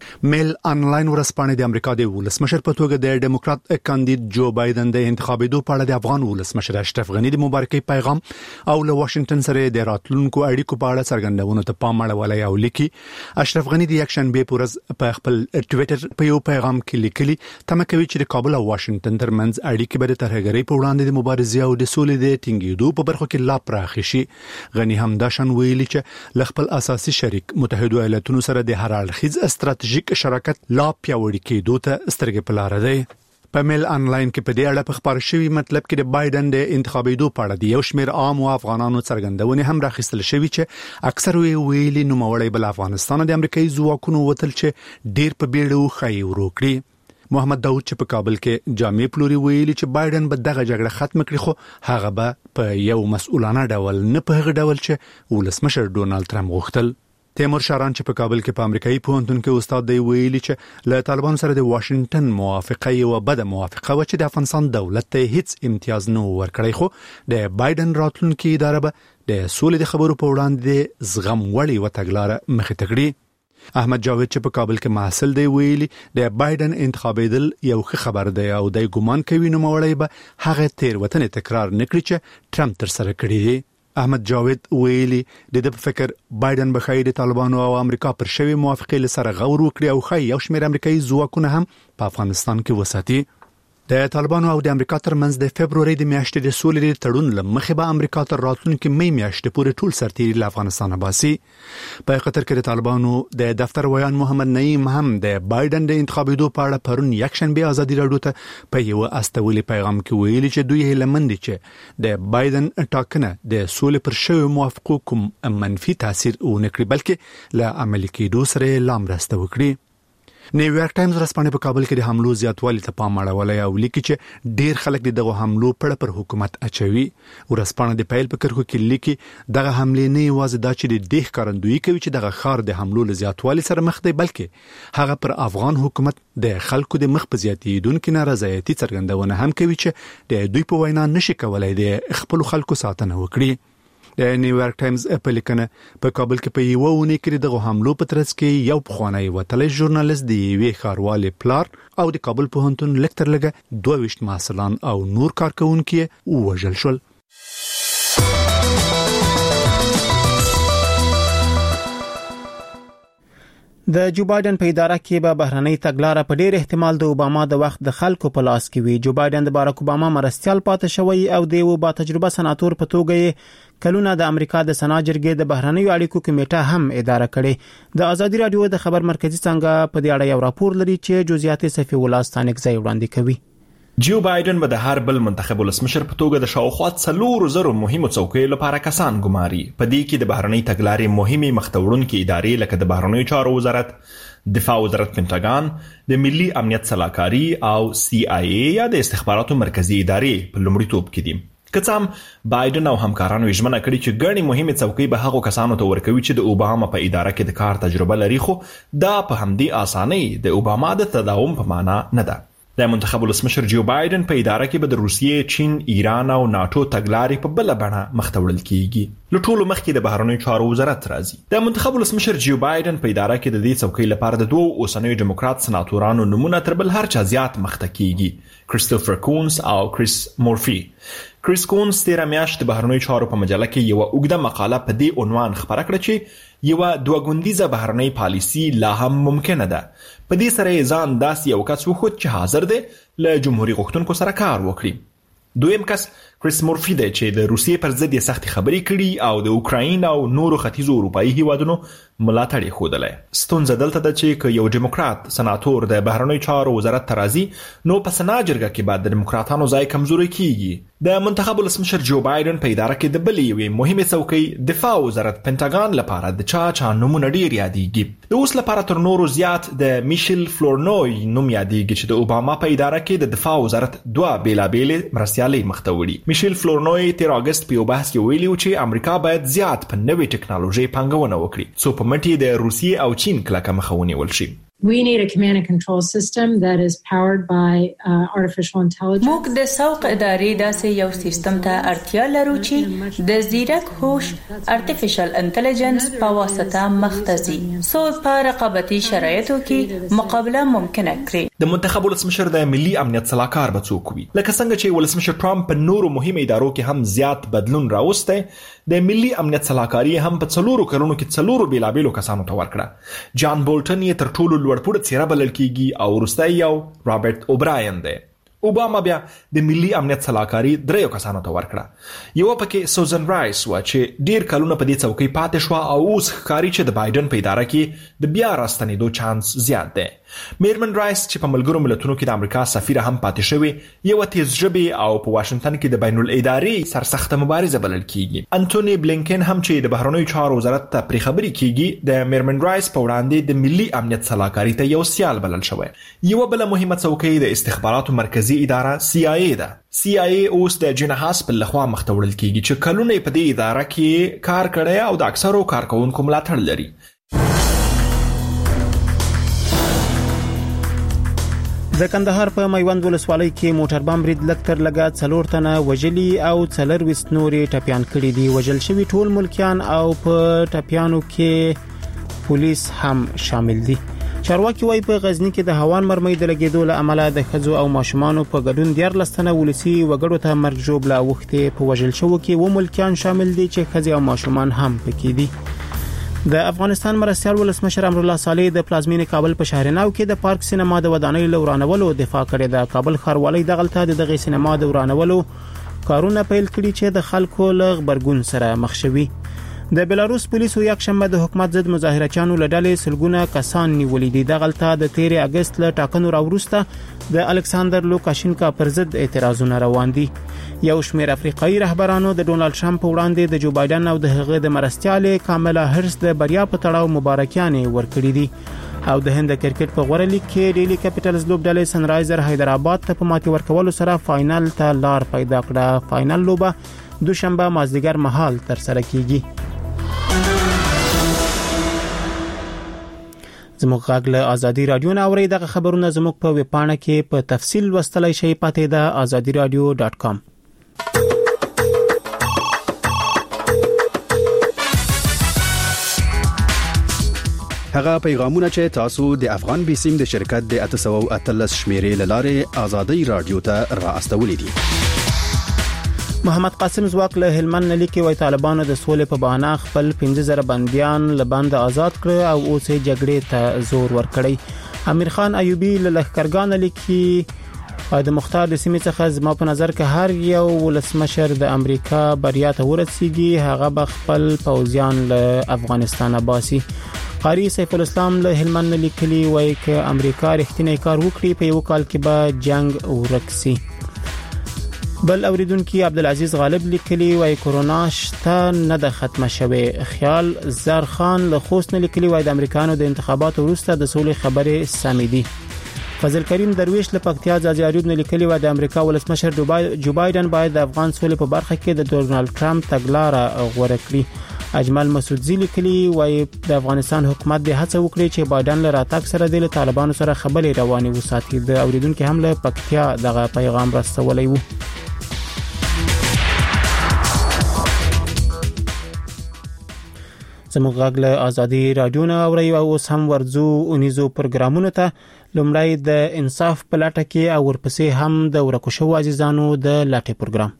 Speaker 11: میل انلاین ورځپاڼه د امریکا د ولسمشر په توګه د ډیموکرات کاندید جو بایدن د انتخابېدو په اړه د افغان ولسمشر اشرف غنی د مبارکۍ پیغام او له واشنگټن سره د راتلونکو اړیکو په اړه څرګندونو ته پام اړولی او لیکي. اشرف غنی د یکشنبه په ورځ په خپل ټوئیټر په یو پیغام کې لیکلي تمه کوي چې د کابل او واشنگټن ترمنځ اړیکې به د ترهګرۍ په وړاندې د مبارزې او د سولې د ټینګېدو په برخو کې لا پراخ شي. غنی هم دا شان ویلي چې ل خپل اساسي شریک متحده ایالاتونو سره د هر اړخیز ستراتیژیک شراکت لا پیاوړی کېدو ته سترګې په لار دی. په میل انلاین کې په دې اړه په خبر شوی مطلب کې د بایدن د انتخابېدو په اړه د یو شمېر عام او افغانانو څرګندونې هم راخیستل شوی چې اکثر ویلي نوموړی بل افغانستان د امریکایي ځواکونو وتل چې ډیر په بیړه خای وروکړي. محمد داود چې په کابل کې جامع پلوري ویلي چې بایدن به دغه جګړه ختم کړي خو هغه به په یو مسؤلانه ډول نه په هغه ډول چې ولسمشر ډونالد ټرمپ غوښتل. تیمور شاران چې په کابل کې په امریکایي پوهنتون کې استاد دی ویلي چې له طالبانو سره د واشنگټن موافقه یو بده موافقه و چې د افغانستان دولت ته هیڅ امتیاز نه ورکړي خو د بایدن راتلونکي اداره به د سولې د خبرو په وړاندې زغم وړي و تګلارې مخې ته کړي. احمد جاوید چې په کابل کې محصل دی ویلي د بایدن انتخابېدل یو ښه خبر دی او د ګومان کوي نوموړی به هغه تیروتنې تکرار نکړي چې ټرمپ تر سره کړي دي. احمد جاوید ویلي د دې په فکر بایدن به خای د طالبانو او امریکا پر شوی موافقه لسره غور وکړي او خای یو شمېر امریکایي ځواکونه هم په افغانستان کې وساتي. د طالبانو او د امریکا ترمنځ د فبرवरी د میاشتې د سولې د تړون لمخې به امریکا تر راتلونکي مې میاشتې پورې ټول سرتیري له افغانستان باسي. په قطر کې د طالبانو د دفتر ویان محمد نعیم هم د بایدن د انتخابېدو په اړه پرون یکشنبه ازادي راډیو ته په یو استولي پیغام کې ویلي چې دوی هیله مند دي چې د بایدن ټاکنه د سولې پر شوی موافقو کوم منفي تاثیر ونه کړي بلکې له عملي کېدو سره لام راسته وکړي. نیویارک ټایمز ورځپاڼه په کابل کې د حملو زیاتوالی ته پام اړولی او لیکي چې ډیر خلک دغه حملو پړه پر حکومت اچوي. ورځپاڼه د پیل په کرښو کې لیکي دغه حملې نه یوازې دا چې د دې ښکارندویي کوي چې دغه ښار د حملو له زیاتوالي سره مخ دی بلکې هغه پر افغان حکومت د خلکو د مخ په زیاتېدونکو نارضایتي څرګندونه هم کوي چې د دوی په وینا نشي کولای د خپل خلکو ساتنه وکړي. د نیویارک ټایمز په لیکنه په کابل کې په یو ونې کې دغه حملو په ترڅ کې یو پخوانی وتلی ژورنالیست د یوې ښاروالي پلار او د کابل پوهنتون لیکتر لګه دوه ویشت محصلان او نور کارکونکي ووژل شول.
Speaker 1: د جو بایدن په اداره کې به بهرنۍ تګلارې په ډېر احتمال د اوباما د وخت د خلکو په لاس کې وي. جو بایدن د باراک اوباما مرستيال پاتې شوی او د یو با تجربه سناتور په توګه کلونه د امریکا د سنا جرګې د بهرنیو اړیکو کمیټه هم اداره کړي. د ازادي رادیو د خبر مرکزی څنګه په دې اړه یو راپور لري چې جزئیات صفي ولاستانک ځای وړاندې کوي.
Speaker 2: جو بایدن به د هر بل منتخب ولسمشر په توګه د شاوخوا څلور زره مهمو څوکیو لپاره کسان ګماري. په دې کې د بهرنۍ تګلارې مهمه مختوړونکې ادارې لکه د بهرنیو چارو وزارت، دفاع وزارت پینټاګان، د ملي امنیت سلاکاري او سی آی ای یا د استخباراتو مرکزی ادارې په لومړیتوب کې دي. کڅام بایدن او همکارانو ژمنه کړې چې ګڼي مهمه څوکۍ به هغو کسانو ته ورکوي چې د اوباما په اداره کې د کار تجربه لري خو دا په همدې اسانۍ د اوباما د تداوم په معنا نه ده. د منتخب ولسمشر جو بایدن په اداره کې به د روسیې، چین، ایران او ناتو تګلارې په بل بڼه مختوړل کیږي. له ټولو مخکې د بهرنیو چارو وزارت راځي. د منتخب ولسمشر جو بایدن په اداره کې د دې څوکۍ لپاره د دوه اوسنیو ډیموکرات سناتورانو نمونه تر بل هر چا زیات مخته کیږي، کریستوفر کونز او کریس مورفي. کریس کونز تیر میاشت د بهرنیو چارو په مجله کې یو اوږده مقاله په دې عنوان خبره کړه چې یو دوه ګوندیزه بهرنۍ پالیسي لا هم ممکنه ده. په دې سره ځان داسې یو کس وښود چې حاضر دی له جمهوریت غوښتونکو سره کار وکړي. دویم کس کریس مورفي دی چې د روسیې پر ضد یې سختې خبرې کړي او د اوکراین او نورو ختیځو اروپایي هیوادونو ملاتړ یې ښودلی. ستونزه دلته ده چې که یو ډیموکرات سناتور د بهرنیو چارو وزارت ته راځي نو په سنا جرګه کې به د ډیموکراتانو ځای کمزوری کیږي. د منتخب ولسمشر جو بایدن په اداره کې د بلې یوې مهمې څوکۍ دفاع وزارت پینټاګان لپاره د چا چا نومونه ډېر یادېږي. د اوس لپاره تر نورو زیات د میشل فلورنوی نوم یادېږي چې د اوباما په اداره کې د دفاع وزارت دوه بېلابېلې مرستیالۍ مخته وړي. میشل فلورنوی تیر اگست په یو بحث کې ویلي و چې امریکا باید زیات په نوې ټکنالوژي پانګونه وکړي څو په مټې د روسیې او چین کلکه مخه ونیول شي.
Speaker 3: We need a command and control system that is powered by uh, artificial intelligence.
Speaker 5: موږ د سوق ادارې داسې یو سیستم ته اړتیا لرو چې د زیرک هوش artificial intelligence په واسطه مختزي سو په رقابتي شرایطو کې مقابله ممکنه کړي.
Speaker 2: د منتخب ولسمشر د ملي امنیت صلاحکار به څوک وي؟ لکه څنګه چې ولسمشر ټرمپ په نورو مهمو ادارو کې هم زیات بدلون راوسته، د ملي امنیت صلاحکاری هم په څلورو کلونو کې څلورو بیلابیلو کسانو ته ورکړه. جان بولټن یې تر ټولو لوړپوړه څیره بلل کیږي او وروسته یو رابرټ اوبراین دی. اوباما بیا د ملي امنیت صلاحکاری دریو کسانو ته ورکړه. یو پکې سوزن رایس و چې ډیر کلونه په دې څوکۍ پاتې شو او اوس ښکاري چې د بایدن په اداره کې د بیا راستنېدو چانس زیات دی. میرمن رایس چې په ملګرو ملتونو کې د امریکا سفیر هم پاتې شوی، یو تیز ژبی او په واشنگټن کې د بین الاداري سرسخته مبارزه بلل کیږي. انټونی بلینکن هم چې د بهرنیو چارو وزارت ته پری خبري کیږي، د میرمن رایس په وړاندې د ملي امنیت صلاحکاری ته یو سیال بلل شوی. یو بل مهمه څوکۍ د استخباراتو مرکزی اداره سی آی ای ده. سی آی ای اوس د جناحاس په لخوا مخته وړل کیږي چې کلونه په دې اداره کې کار کړی او د اکثرو کارکونکو ملاتړ لري.
Speaker 1: د کندهار په میوند ولسوالۍ کې موټر بم برید لکتر لګا څلور تنه وجلی او څلور نورې ټپيان کړي دي. وجل شوی ټول ملکیان او په ټپيانو کې پولیس هم شامل دي. چارواکي وايي په غزنی کې د هوان مرمۍ د لګیدو له امله د خزو او ماشومان په ګډون ډیر لستنه ولسی وګړو ته مرګ جوړ لا وخته په وجل شو کې و ملکیان شامل دي چې خزي او ماشومان هم پکې دي. د افغانستان مرستيال ولسمشر امر الله صالح د پلازمینې کابل په شهرناو کې د پارک سینما د ودانۍ لورانولو دفاع کړې ده. کابل ښاروالۍ د غلطه د دغه سینما د ورانولو کارونه پیل کړي چې د خلکو له غبرګون سره مخ شوي. د بلاروس پولیسو یک شنبه د حکومت ضد مظاهرچیانو لړلې سلګونه کسان نیولې دي. د غلطه د تیر اگست له ټاکنو راوروسته د الکساندر لوکاشینکا پر ضد اعتراضونه روان دي. یو شمېر افریقایي رهبرانو د ډونالد ټرمپ وړاندې د جو بایدن او د هغه د مرستيال کاملا هرس د بریا په تړاو مبارکیانې ورکړي دي. او د هند کرکټ په غوړه لیګ کې ډیلی کیپټلز لوبډلې سنرایزر حیدرآباد ته په ماتې ورکولو سره فائنل ته لار پیدا کړه. فائنل لوبه دوشنبه مازدیګر مهال تر سره کیږي. زموږ غږ له ازادي رادیو نه اوري. دغه خبرونه زموږ په ویب پاڼه کې په تفصیل لوستلای شئ. پاتې ده azadi radio dot com.
Speaker 6: هغه پیغامونه چې تاسو د افغان بیسیم د شرکت د اته سوه اتلس شمیرې لاره ازادي رادیو ته را استولې دي.
Speaker 1: محمد قاسم زواک له هلمند لیکي وای طالبانو د سولې په بهانه خپل پنځه زره بنديان له بند آزاد کړ او اوس یې جګړې ته زور ورکړی. امیر خان ایوبی له لخرګان لیکي د مختار د سیمې څخه زما په نظر کې هر یو ولسمشر د امریکا بریا ته ورسیږي، هغه به خپل پوځیان له افغانستان باسي. قاری سیف الاسلام له هلمند لیکلي وای ک امریکا رښتینی کار وکړي په یو کال کې به جنگ ورکسي. بل اوریدونکو عبدالعزیز غالب لیکلی وای کورونا شته نه د ختمه شوه. خیال زرخان له خوست نه لیکلی وای د امریکانو د انتخاباتو وروسته د سولې خبره سمې دي. فضل کریم درویش له پکتیا ځاځي نه لیکلی وای د امریکا ولسمشر جو بایدن باید د افغان سولې په برخه کې د ډونالد ټرمپ تګلارې غوړه کړي. اجمل مسعودزی لیکلی وای د افغانستان حکومت د هڅه وکړي چې بایدن له راتګ سره د طالبانو سره خبرې رواني وساتي. د اوریدونکو هم له پکتیا دغه پیغام رسولای وو. زموږ غږ له ازادي رادیو نه اوري او اوس هم ورځو اونیزو پروګرامونو ته. لومړی د انصاف په لټه کې او ورپسې هم د ورکو شو عزیزانو د لټه پروګرام.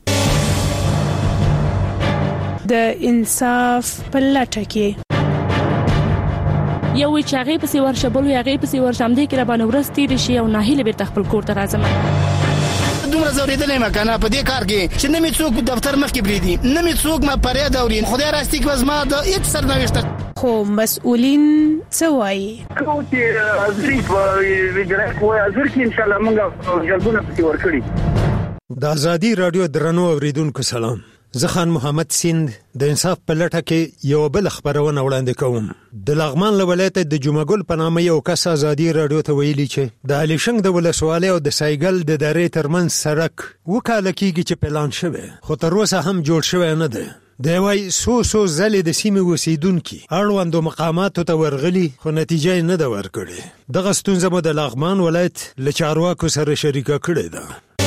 Speaker 7: د انصاف په لټه کې
Speaker 8: یو چې هغه په سی ورشبل یو هغه په سی ورشم دي کې را باندې ورستي شي او ناهیله به تخپل کور ته راځم.
Speaker 10: دومره زوریدلې مکنه په دې کار کې چې نمې څوک دفتر مخ کې بریدي، نمې څوک ما پرې دوري. خدای راستي کې وزما د هیڅ سرنوشت
Speaker 7: خو مسؤلین څه وایي؟
Speaker 13: کوم چې ازري وګړي کوی ازر کې ان شاء الله موږ جلبونه پکې ورکړي.
Speaker 28: د ازادي رادیو درنو اوریدونکو سلام. زه خان محمد سیند د انصاف په لټه کې یو بل خبرونه وړاندې کوم. د لغمان له ولایت د جمعګل په نامه یو کس ازادي رادیو ته ویلي چې د الیشنګ د ولسوالۍ او د سایګل د دارې ترمنځ سړک وکاله کیږي چې پلان شوی خو تر اوسه هم جوړ شوی نه دی. دی وای سو سو زلې د سیمې اوسیدونکي اړوندو مقاماتو ته ورغلي خو نتیجه نه ده ورکړې. دغه ستونزه مو د لغمان ولایت له چارواکو سره شریکه کړې ده.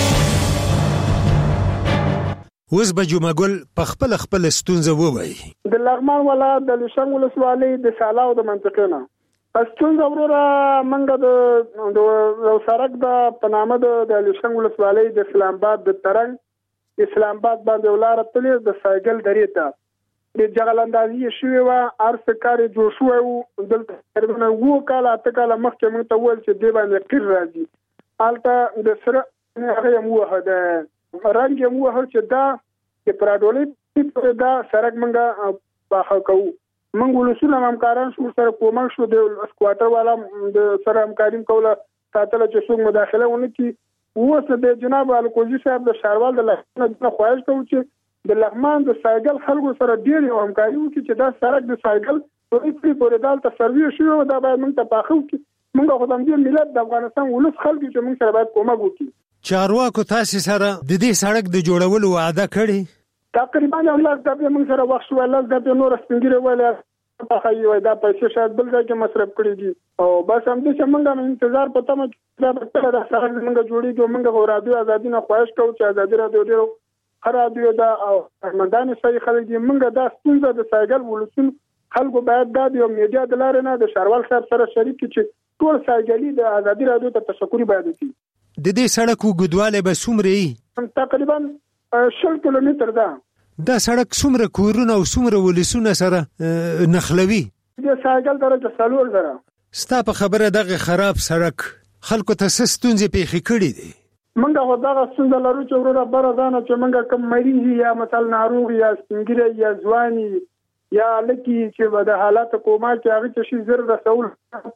Speaker 28: اوس به جمعه ګل په خپل خپل ستونزه ووایي.
Speaker 4: د لغمان ولایت د لشنګ ولسوالۍ د سالاو د منطقې نه ستونزه وروره منګه د یو سړک د په نامه د لشنګ ولسوالۍ د اسلام آباد د ترنګ اسلام آباد باندې ولاره تلې د سایګل درې ته د جغلاندازي شوی و ارس کاری جوړ شوی و دلته تقریبا وو کال اته کال مخکې موږ ته وویل چې دی باندې قیر راځي البته د سره هغه مو هدا رنګ مو هر چې دا د پراډولې په دا سړک منګه باخه کوو موږ ولسونه همکاران شو سره کومک شو د سکواټر والا د سره همکاریم کوله ساتل چې څوک مداخله ونه کی اوس د جناب الکوزي صاحب د شاروال د لغمان خواهش کوم چې د لغمان د سایګل خلکو سره ډیر یو همکاري وکړي چې دا سړک د سایګل په هیڅ پورې دالته سروي شو دا باید موږ ته پاخو کې موږ خو د ملت د افغانستان ولس خلکو چې موږ سره باید کومک وکړي.
Speaker 28: چارواکو تاسو سره د دې سړک د جوړولو وعده کړې؟
Speaker 4: تقریبا یو لاک د موږ سره وخت شو لاک د نور سپینګره ولا په خایي وای دا پیسې شاید بل ځای کې مصرف کړي دي او بس هم دې چې موږ هم انتظار پته مې دا به دا سره موږ جوړیږو موږ غو رادیو ازادي نه خواهش کوو چې ازادي رادیو ډیرو رادیو دا او مدان صحیح خلک دي موږ دا ستونزه د سایګل ولسون خلکو باید دا یو میډیا د لارې نه د شاروال صاحب سره شریک چې ټول سایګلي د ازادي رادیو ته تشکر باید وکړي.
Speaker 28: د دې سړک وګدواله به څومره
Speaker 4: تقریبا شل کیلومتر ده.
Speaker 28: دا سړک څومره کورونه او څومره ولسونه سره نخلوي؟
Speaker 4: د سایګل درجه څلور زره.
Speaker 28: ستا په خبره دغه خراب سړک خلکو ته څه ستونزې پیښې کړي دي؟
Speaker 4: موږ خو دغه ستونزه لرو چې وروره بره ځانه چې موږ کم مریض یا مثلا ناروغ یا سپینګیری یا ځواني یا لکه چې د حالات کومه چې هغه چې شي زر رسول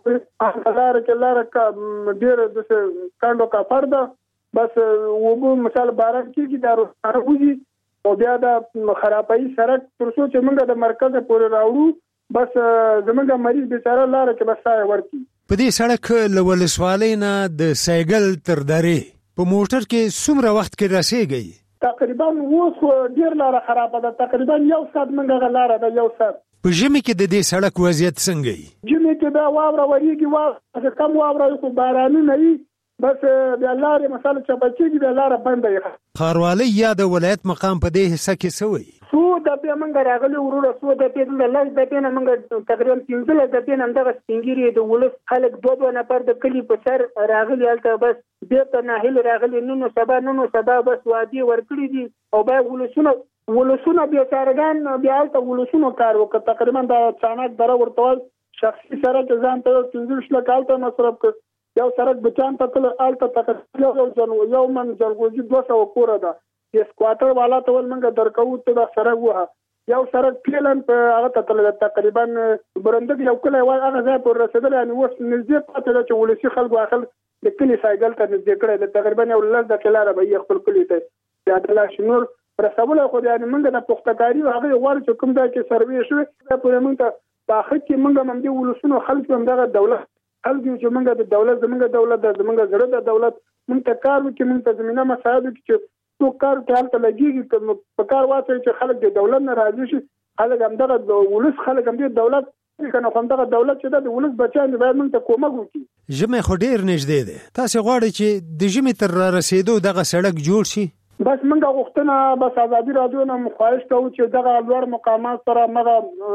Speaker 4: هزار کې لاره ډیر د کاندو کا فرده بس وبو مثال باران کېږي دا راوځي او بیا د خرابای سړک ترڅو چې موږ د مرکز پورې راوړو بس زموږ مریض بیچاره لاره کې بس سای ورکی.
Speaker 28: په دې سړک له ولسوالۍ نه د سایګل تر درې په موټر کې څومره وخت کې رسیږي؟
Speaker 4: تقریبا اوس ډیر لاره خرابه ده تقریبا یو ساعت موږ غلاره ده یو ساعت.
Speaker 28: په ژمي کې د دې سړک وضعیت څنګه وي؟
Speaker 4: ژمي کې دا واوره وریږي واوره کم واوره خو بارانونه وي بس د لارې مثلا چې بچیږي د لارې بنده یې.
Speaker 28: ښاروالۍ یا د ولایت مقام په دې حصہ کې څه وایي؟
Speaker 4: څو دپې موږ راغلي وروره څو دپې د لس دپې نه موږ تقریبا پنځلس دپې نه همدغه سپینګیري د ولس خلک دوه دوه نفر د کلي په سر راغلي هلته بس بېرته ناهیلې راغلي نن نو سبا نن نو سبا بس وعدې ورکړي دي او باید ولسونه ولسونه بیچارهګان بیا هلته ولسونو کار وکړه. تقریبا د چانک دره ورته وایي شخصي سړک ځان ته پنځه شله هلته مصرف کړ یو سړک بچان ته تل الته تقریبا یو من جلغوزي دوه سوه کوره ده د سکواټر والا ته ول موږ درکوو ته دا سړک وه یو سړک پیلن په هغه ته تل تقریبا برندګ یو کلی وای هغه ځای پورې رسېدلی یعنې اوس نږدې پاتې ده چې ولسي خلکو اخل د کلي سایګل ته نږدې کړی د تقریبا یو لس دقیقې لاره به یې خپل کلي ته د عدالت شنور رسولی خو یعنې موږ د پختکاري هغه غواړو چې کوم ځای کې سروې شوې دا پورې موږ ته په آخر کې موږ هم همدې ولسونو خلکو همدغه دولت خلکو چې موږ د دولت زموږ دولت د زموږ زړه د دولت موږ ته کار وکړي موږ ته زمینه مساعد وکړي چې څوک کار ته هلته لګېږي په کار واچوي چې خلک د دولت نه راضي شي خلک همدغه ولس خلک همدې دولت که نه خو همدغه دولت چې ده د ولس بچیان دي باید موږ ته کومک وکړي.
Speaker 28: ژمی خو ډېر نږدې دی تاسې غواړئ چې د ژمي تر رارسېدو دغه سړک جوړ شي؟
Speaker 4: بس موږ غوښتنه بس ازادي راډیو نه خواهش کوو چې دغه لوړ مقامات سره مغه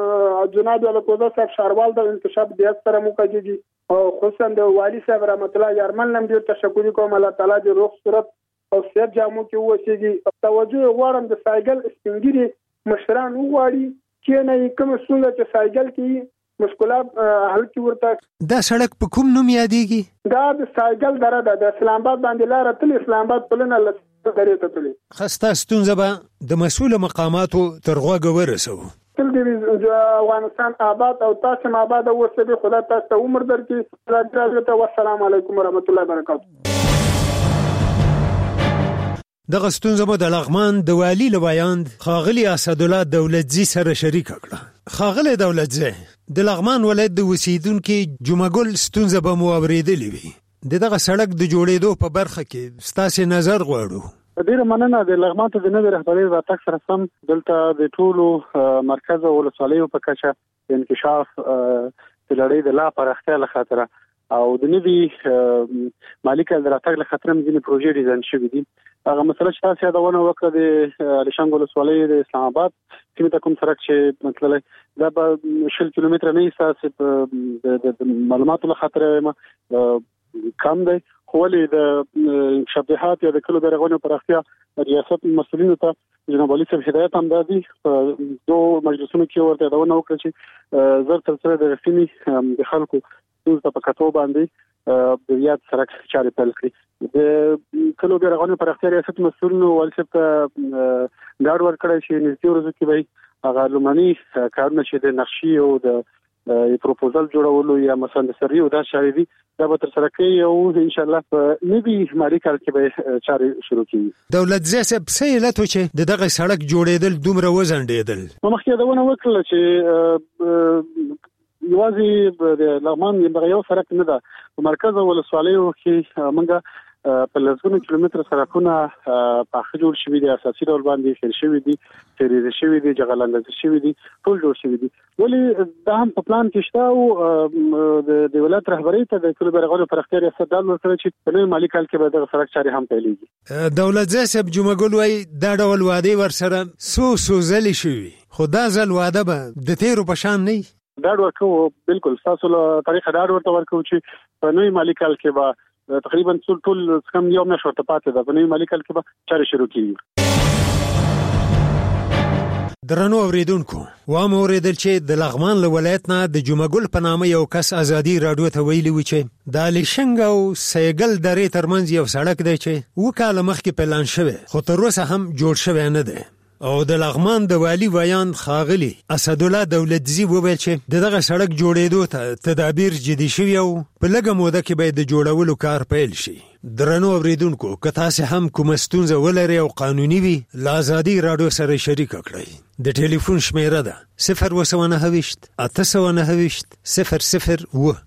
Speaker 4: جناب الکوزه صاحب شاروال د انتشاب دیت سره موکږي او خصوصا د والی صاحب رحمت الله یارمن نم ډیر تشکر کوم الله تعالی دې روغ صورت او صحت جامو کې وسیږي. توجه غواړم د سایګل سپینګيري مشران وغواړي چې نه کوم څنګه چې سایګل کې مشکلات حل کی ورته.
Speaker 28: دا سړک په کوم نوم یادېږي؟
Speaker 4: دا د سایګل دره ده د اسلام آباد باندې لار تل اسلام آباد پلنه درې ته تللی.
Speaker 28: خسته ستونزه به د مسؤل مقاماتو تر غوږه ورسو.
Speaker 4: تل دې افغانستان آباد او تاسو آباد اوسئ. خدای تاسو ته عمر درکړي. راځه والسلام علیکم ورحمت الله وبرکاته.
Speaker 28: دغه ستونزه مو د لغمان د والی لویاند خاغلی اسدالله دولتزی سره شریک کړه. خاغلی دولتزی د لغمان ولایت د اوسیدونکو جمعګل ستونزه به مو اوریدلې وي. دغه سړک د جوړېدو په برخه کې ستاسو نظر غواړو.
Speaker 12: ډیره مننه د لغمان ته د نوې رهبرۍ راتګ سره سم دلته د ټولو مرکز او ولسوالیو په کچه انکشاف د لړۍ د لا پراختیا له خاطره او د نوي مالی کال راتګ له خاطر موږ د پروژې ډیزاین شوې دي. هغه مسله چې تاسو یادونه وکړه د علشان ولسوالۍ د اسلام آباد سیمه ته کوم سړک چې مطلب دا به شل کیلومتره نه ایساس د معلوماتو له خاطر کم دی، خو ولې د شبهات یا د کلو د رغونې پراختیا ریاست مسؤلینو ته جناب علي صاحب هدایت هم دادي په دوه مجلسونو کې ورته یادونه وکړه چې زر تر سره د رسمي د خلکو د په کتو باندې د یاد سرک چارې پیل کړې. د کلو د رغونې پراختیا ریاست مسؤلینو ولڅ ته ګاډ ورکړی چې نږدې ورځو کې به هغه لومړني کارونه چې د نقشې او د پروپوزل جوړولو یا مثلا د سری او دا چارې دي دا به تر سره کوي او ان شاء الله په نوي مالي کال کې به چارې شروع کیږي.
Speaker 28: دولت زیسب سیلته چې دغه سړک جوړېدل دومره وزنډېدل
Speaker 12: مخکې دا ونه وکړه چې یوازې د لغمان یو سړک نه ده، په مرکز او ولسوالیو کې موږ په لسګونو کیلومتر سړکونه پاخه جوړ شوي دي، اساسي ډول باندې خیر شوي دي، تیریز شوي دي، جغلاندازي شوي دي، ټول جوړ شوي دي. ولې دا هم په پلان کې شته او د ولایت رهبرۍ ته د کلو برغونو پراختیا ریاست ډال ورکړي چې په نوي مالي کال کې به دغه سړک چارې هم پیلېږي.
Speaker 28: دولت زیسب جمعګل وایي دا ډول وعدې ورسره څو څو ځلې شوي، خو دا ځل وعده به د تیرو په شان نه وي.
Speaker 12: ډاډ ورکوو، بالکل تاسو له طریقه ډاډ ورته ورکوو چې په نوي مالي کال کې به تقریبا ټول ټول کم یو میاشت ورته پاتې ده، په نوي مالي کال کې به چارې شروع کیږي.
Speaker 28: درنو اوریدونکو، وام اوریدل چې د لغمان له ولایت نه د جمعګل په نامه یو کس ازادي راډیو ته ویلي و چې د لیشنګ او سیګل درې ترمنځ یو سړک دی چې وکاله مخکې پلان شوی خو تر اوسه هم جوړ شوی نه دی. او د لغمان د والی ویان خاغلی اسد الله دولتزی وویل چې دغه سړک جوړېدو ته تدابیر جدي شوي او په لږه موده کې به د جوړولو کار پیل شي. درنو اوریدونکو، که تاسو هم کوم ستونزه ولرئ او قانوني وي، له ازادي راډیو سره شریک کړئ. د ټلیفون شمیره ده صفر اووه نهه اته سوه نهه صفر صفر اووه.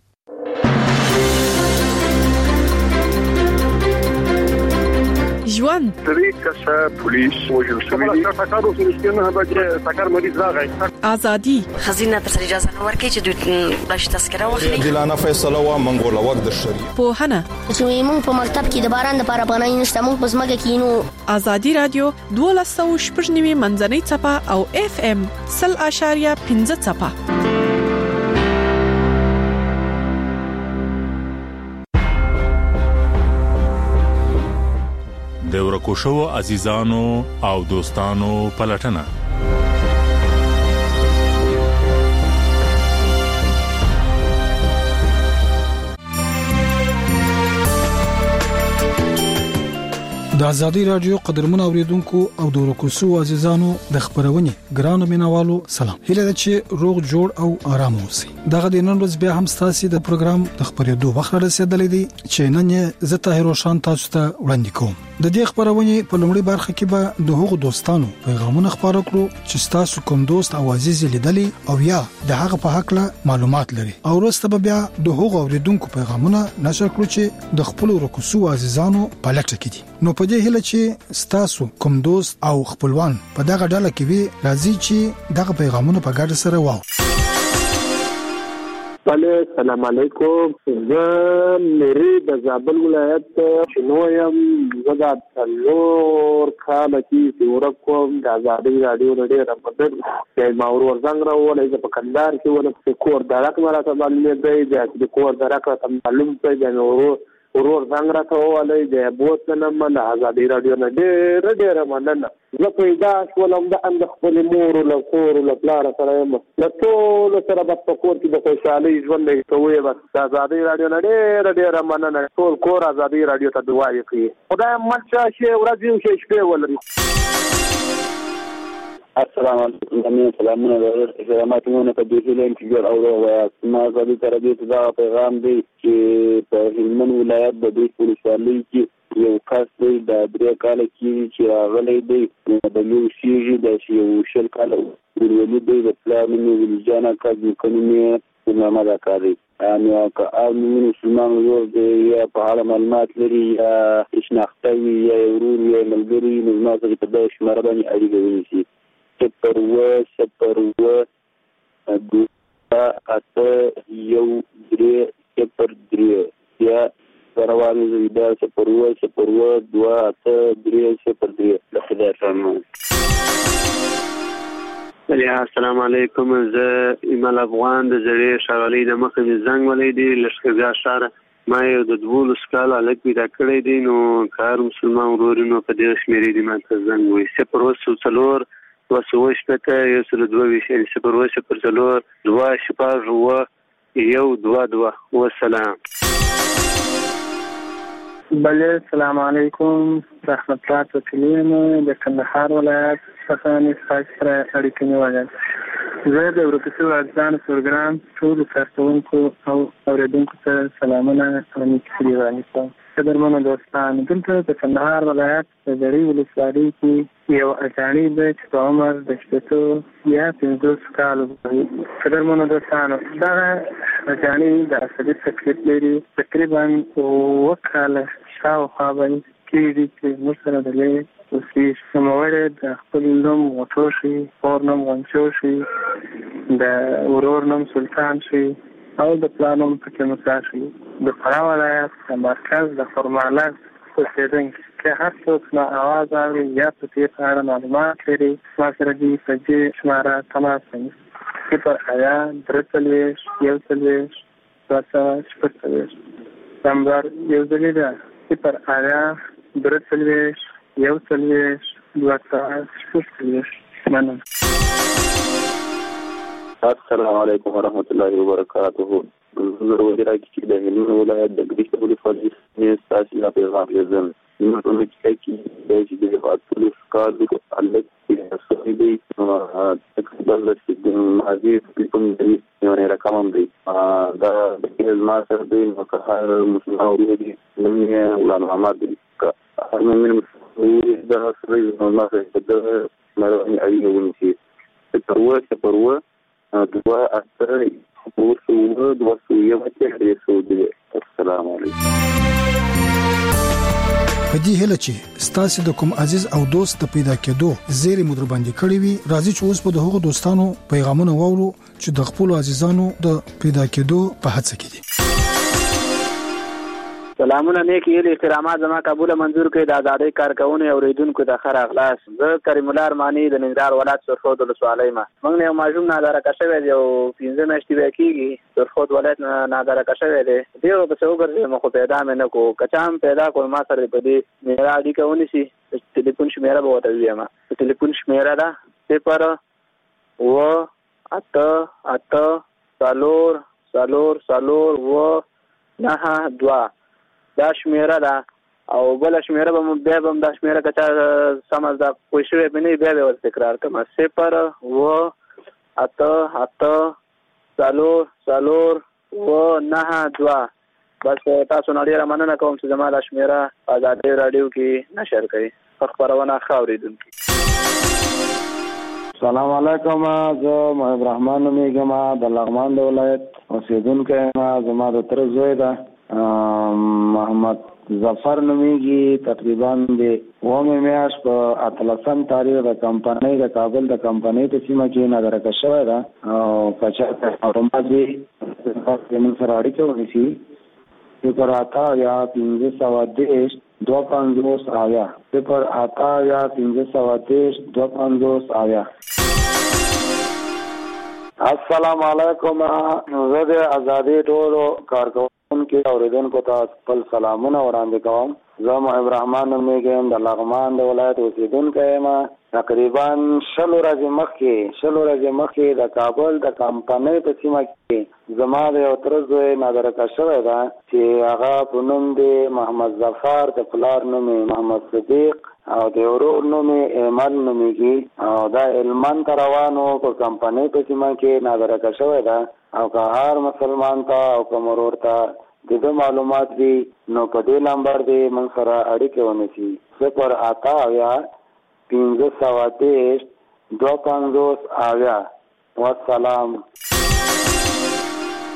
Speaker 7: ژوند
Speaker 14: درې کسه پولیس وژل شوي دي. سکارو سرشتونه به سکار مریض راغی.
Speaker 7: ازادي
Speaker 15: خزینه تر اجازه نه ورکړي چې دوی بلش تذکره واخلي.
Speaker 17: دلانه فیصله وا منګوله وخت د شری
Speaker 7: په هنه
Speaker 15: چې موږ په مکتب کې د باران د پاره بنای نشته، موږ په زمګه کې نو
Speaker 7: ازادي رادیو دوه سوه شپږ نیمه منځنۍ چپه او اف ام صفر اشاریه پنځه چپه.
Speaker 18: د ورکوشو عزیزانو او دوستانو پلټنه.
Speaker 19: د ازادي رادیو قدرمن اوریدونکو او د ورکوشو عزیزانو د خبرونه ګرانو مینوالو سلام. هیله ده چې روغ جوړ او آرام اوسئ. دغه د نن ورځ بیا هم ستاسو د پروګرام د خبرېدو وخت رسیدلی دی چې نن یې زه طاهر روشن تاسو ته وړاندې کوم. د دې خبرونه په لومړي برخه کې به د هغو دوستانو پیغامونه خبرو کړو چې تاسو کوم دوست او عزیز لیدلی او یا د هغه په حق له معلومات لري، او وروسته به بیا د هغو اوریدونکو پیغامونه نشر کړو چې د خپل ورکوسو عزیزانو په لټه کې دي. نو په دې هیله چې تاسو کوم دوست او خپلوان په دغه ډله کې وي، راځي چې دغه پیغامونه په ګډه سره واورو.
Speaker 14: بله سلام علیکم، زه مری د زابل ولایت شنویم. زه د څلور کاله کې ورکوم د ازادي راډیو د ډېر رپورټر چې ما ور زنګ راولې چې په کندهار کې ونه کور درک مراته باندې دی د کور درک ته معلوم دی د ورو ورور څنګه راټولې د بوت نن من ازادي راډیو نه ډېر ډېر مننه. زه پیدا شولم د اند خپل مور له کور له پلار سره یم، له ټول سره په کور کې د خوشحالي ژوند کوي. بس د ازادي راډیو نه ډېر ډېر مننه. ټول کور ازادي راډیو ته دعا کوي. خدای ملچا شي ورځ یو شي شپه ولري.
Speaker 20: السلام علیکم، زمین سلامونه درته سلاماتونه په دې لین کې ګر او او ما غوډي تر دې دا پیغام دی چې په هلمند ولایت د دې پولیسوالۍ کې یو کس دی د درې کال کې چې غلې دی د یو شي د یو شل کال ورولې دی د پلان نو ولجانا کاږي کني نامه دا کاری نو که او مسلمان ورور دی یا په اړه معلومات لري یا شناخته وي یا ورور یا ملګري نو ما سره په دغه شماره باندې اړیکه ونیسي صفر اووه صفر اووه دوه اته یو درې صفر درې یا روانې زیاده صفر اووه صفر اووه دوه اته درې صفر درې د خدای رحمت.
Speaker 9: السلام علیکم. زه ایمل افغان د زړې شاولې د مخې د زنګ ولې دی لښکرګاه شهر ما یو د دولس کال الک پیدا کړی دی نو کار مسلمان ورورونو په دې شمیرې دی ماته زنګ وي صفر اووه څلور دوه سوه شپږ یو سل دوه ویشت صفر اووه صفر څلور دوه شپږ اووه یو دوه دوه والسلام.
Speaker 16: بله السلام علیکم رحمت الله تکلیم د کندهار ولایت څخه نسخه سره اړیکه نیولې. زه د ورکسو ځان پروګرام ټول کارکونکو او اوریدونکو ته سلامونه او نیکي وایم. قدرمنو دوستان دلته د کندهار ولایت د زړې ولسوالۍ کې یو اجاني دی چې په عمر د شپېتو یا پنځوس کالو دی. قدرمنو دوستانو دغه اجاني د عصبي تکلیف لري تقریبا اووه کاله شاوخوا باندې کېږي چې موږ سره د لې اوسېږي. نوموړی د خپل نوم غوټو شي خور نوم غونچو شي د ورور نوم سلطان شي او د پلار نوم پکې موسی شي. د فراه ولایت د مرکز د خرمالک اوسېدونکي که هر څوک ما اواز اوري یا په دې په اړه معلومات لري ما سره دې په دې شماره تماس ونیسي صفر اویا درې څلوېښت یو څلوېښت دوه سوه شپږ څلوېښت نمبر یو ځلې ده صفر اویا درې څلوېښت یو څلوېښت دوه سوه شپږ څلوېښت. مننه.
Speaker 20: السلام علیکم ورحمۃ اللہ وبرکاتہ. زه وزیر کی د هلمند ولایت د ګریش په ولسوالۍ کې تاسو لا پیغام لرم. نو ټول کې د دې د فاصلو کار د الله کې سوي دی تقریبا د ماضي په دې یو نه رقم دی دا د ما سره د مکهار مسلمان ورودي نومه ولان محمد دی که هر مومن دا سره ما سره د مروي اړیکه ونیسي صفر اووه صفر اووه دوه اته دوه سوه دوه سوه یو درې سوه درې. السلام علیکم.
Speaker 19: په دې هله چې ستاسو د کوم عزیز او دوست د پیدا کېدو زیری مدر باندې کړی وي راځي چې اوس په دغه دوستانو پیغامونه وورو چې د خپل عزیزانو د پیدا کېدو په هڅه کې دي.
Speaker 9: سلامونه نیکی ال احترامات زما قبول منظور کړئ د آزادۍ کارکونکو او اوریدونکو د خیر اخلاص. زه کریم الله ارمانی د ننګرهار ولایت سرخود ولسوالۍ ما موږ یو ماجوم نادره کشوي دی او پنځه میاشتې وکیږي سرخود ولایت نادره کشوي دی دیو په څو ګرځي مخ پیدا مې نه کو کچام پیدا کول ما سره په دې میرا اړیکه ونیسي ټلیفون شمیره به وته ویما ټلیفون شمیره ده صفر اووه اته اته څلور څلور څلور اووه نهه دوه دا شمیره ده او بل شمیره به بیا به دا شمیره کچا سمز دا کوئی شوی بنی بیا به ور تکرار کوم صفر اووه اته اته څلور څلور اووه نهه دوه. بس تاسو نړۍ را مننه کوم چې زما دا شمیره آزادۍ رادیو کې نشر کړئ. خبرونه خاوریدونکي.
Speaker 21: سلام علیکم. زه محب رحمان نومیږم د لغمان د ولایت اوسیدونکی یم. زما د تره زوی ده محمد ظفر نومیږي. تقریبا د اوومې میاشت په اتلسم تاریخ د کمپنۍ د کابل د کمپنۍ په سیمه کې نادرکه شوی ده او که چېرته معلومات وي زموږ سره اړیکه ونیسي صفر اته یا پنځه سوه دېرش دوه پنځوس اویا صفر اته یا پنځه سوه دېرش دوه پنځوس اویا. السلام علیکم. زه د ازادۍ ټولو کارکوونکو اوریدونکو ته خپل سلامونه وړاندې کوم. زه محب رحمان نومیږم د لغمان د ولایت اوسیدونکی یم. تقریبا شل ورځې مخکې شل ورځې مخکې د کابل د کمپنۍ په سیمه کې زما د یو تره زوی نادرکه شوی ده چې هغه په نوم دی محمد ظفر د پلار نوم محمد صدیق او د ورور نوم ایمل نومیږي او دا هلمند ته روانو په کمپنۍ په سیمه کې نادرکه شوی ده او که هر مسلمان ته او که مرور ته د دې معلومات وي نو په دې نمبر دی موږ سره اړیکه ونیسي صفر اته اویا پنځه سوه دېرش دوه پنځوس اویا. والسلام.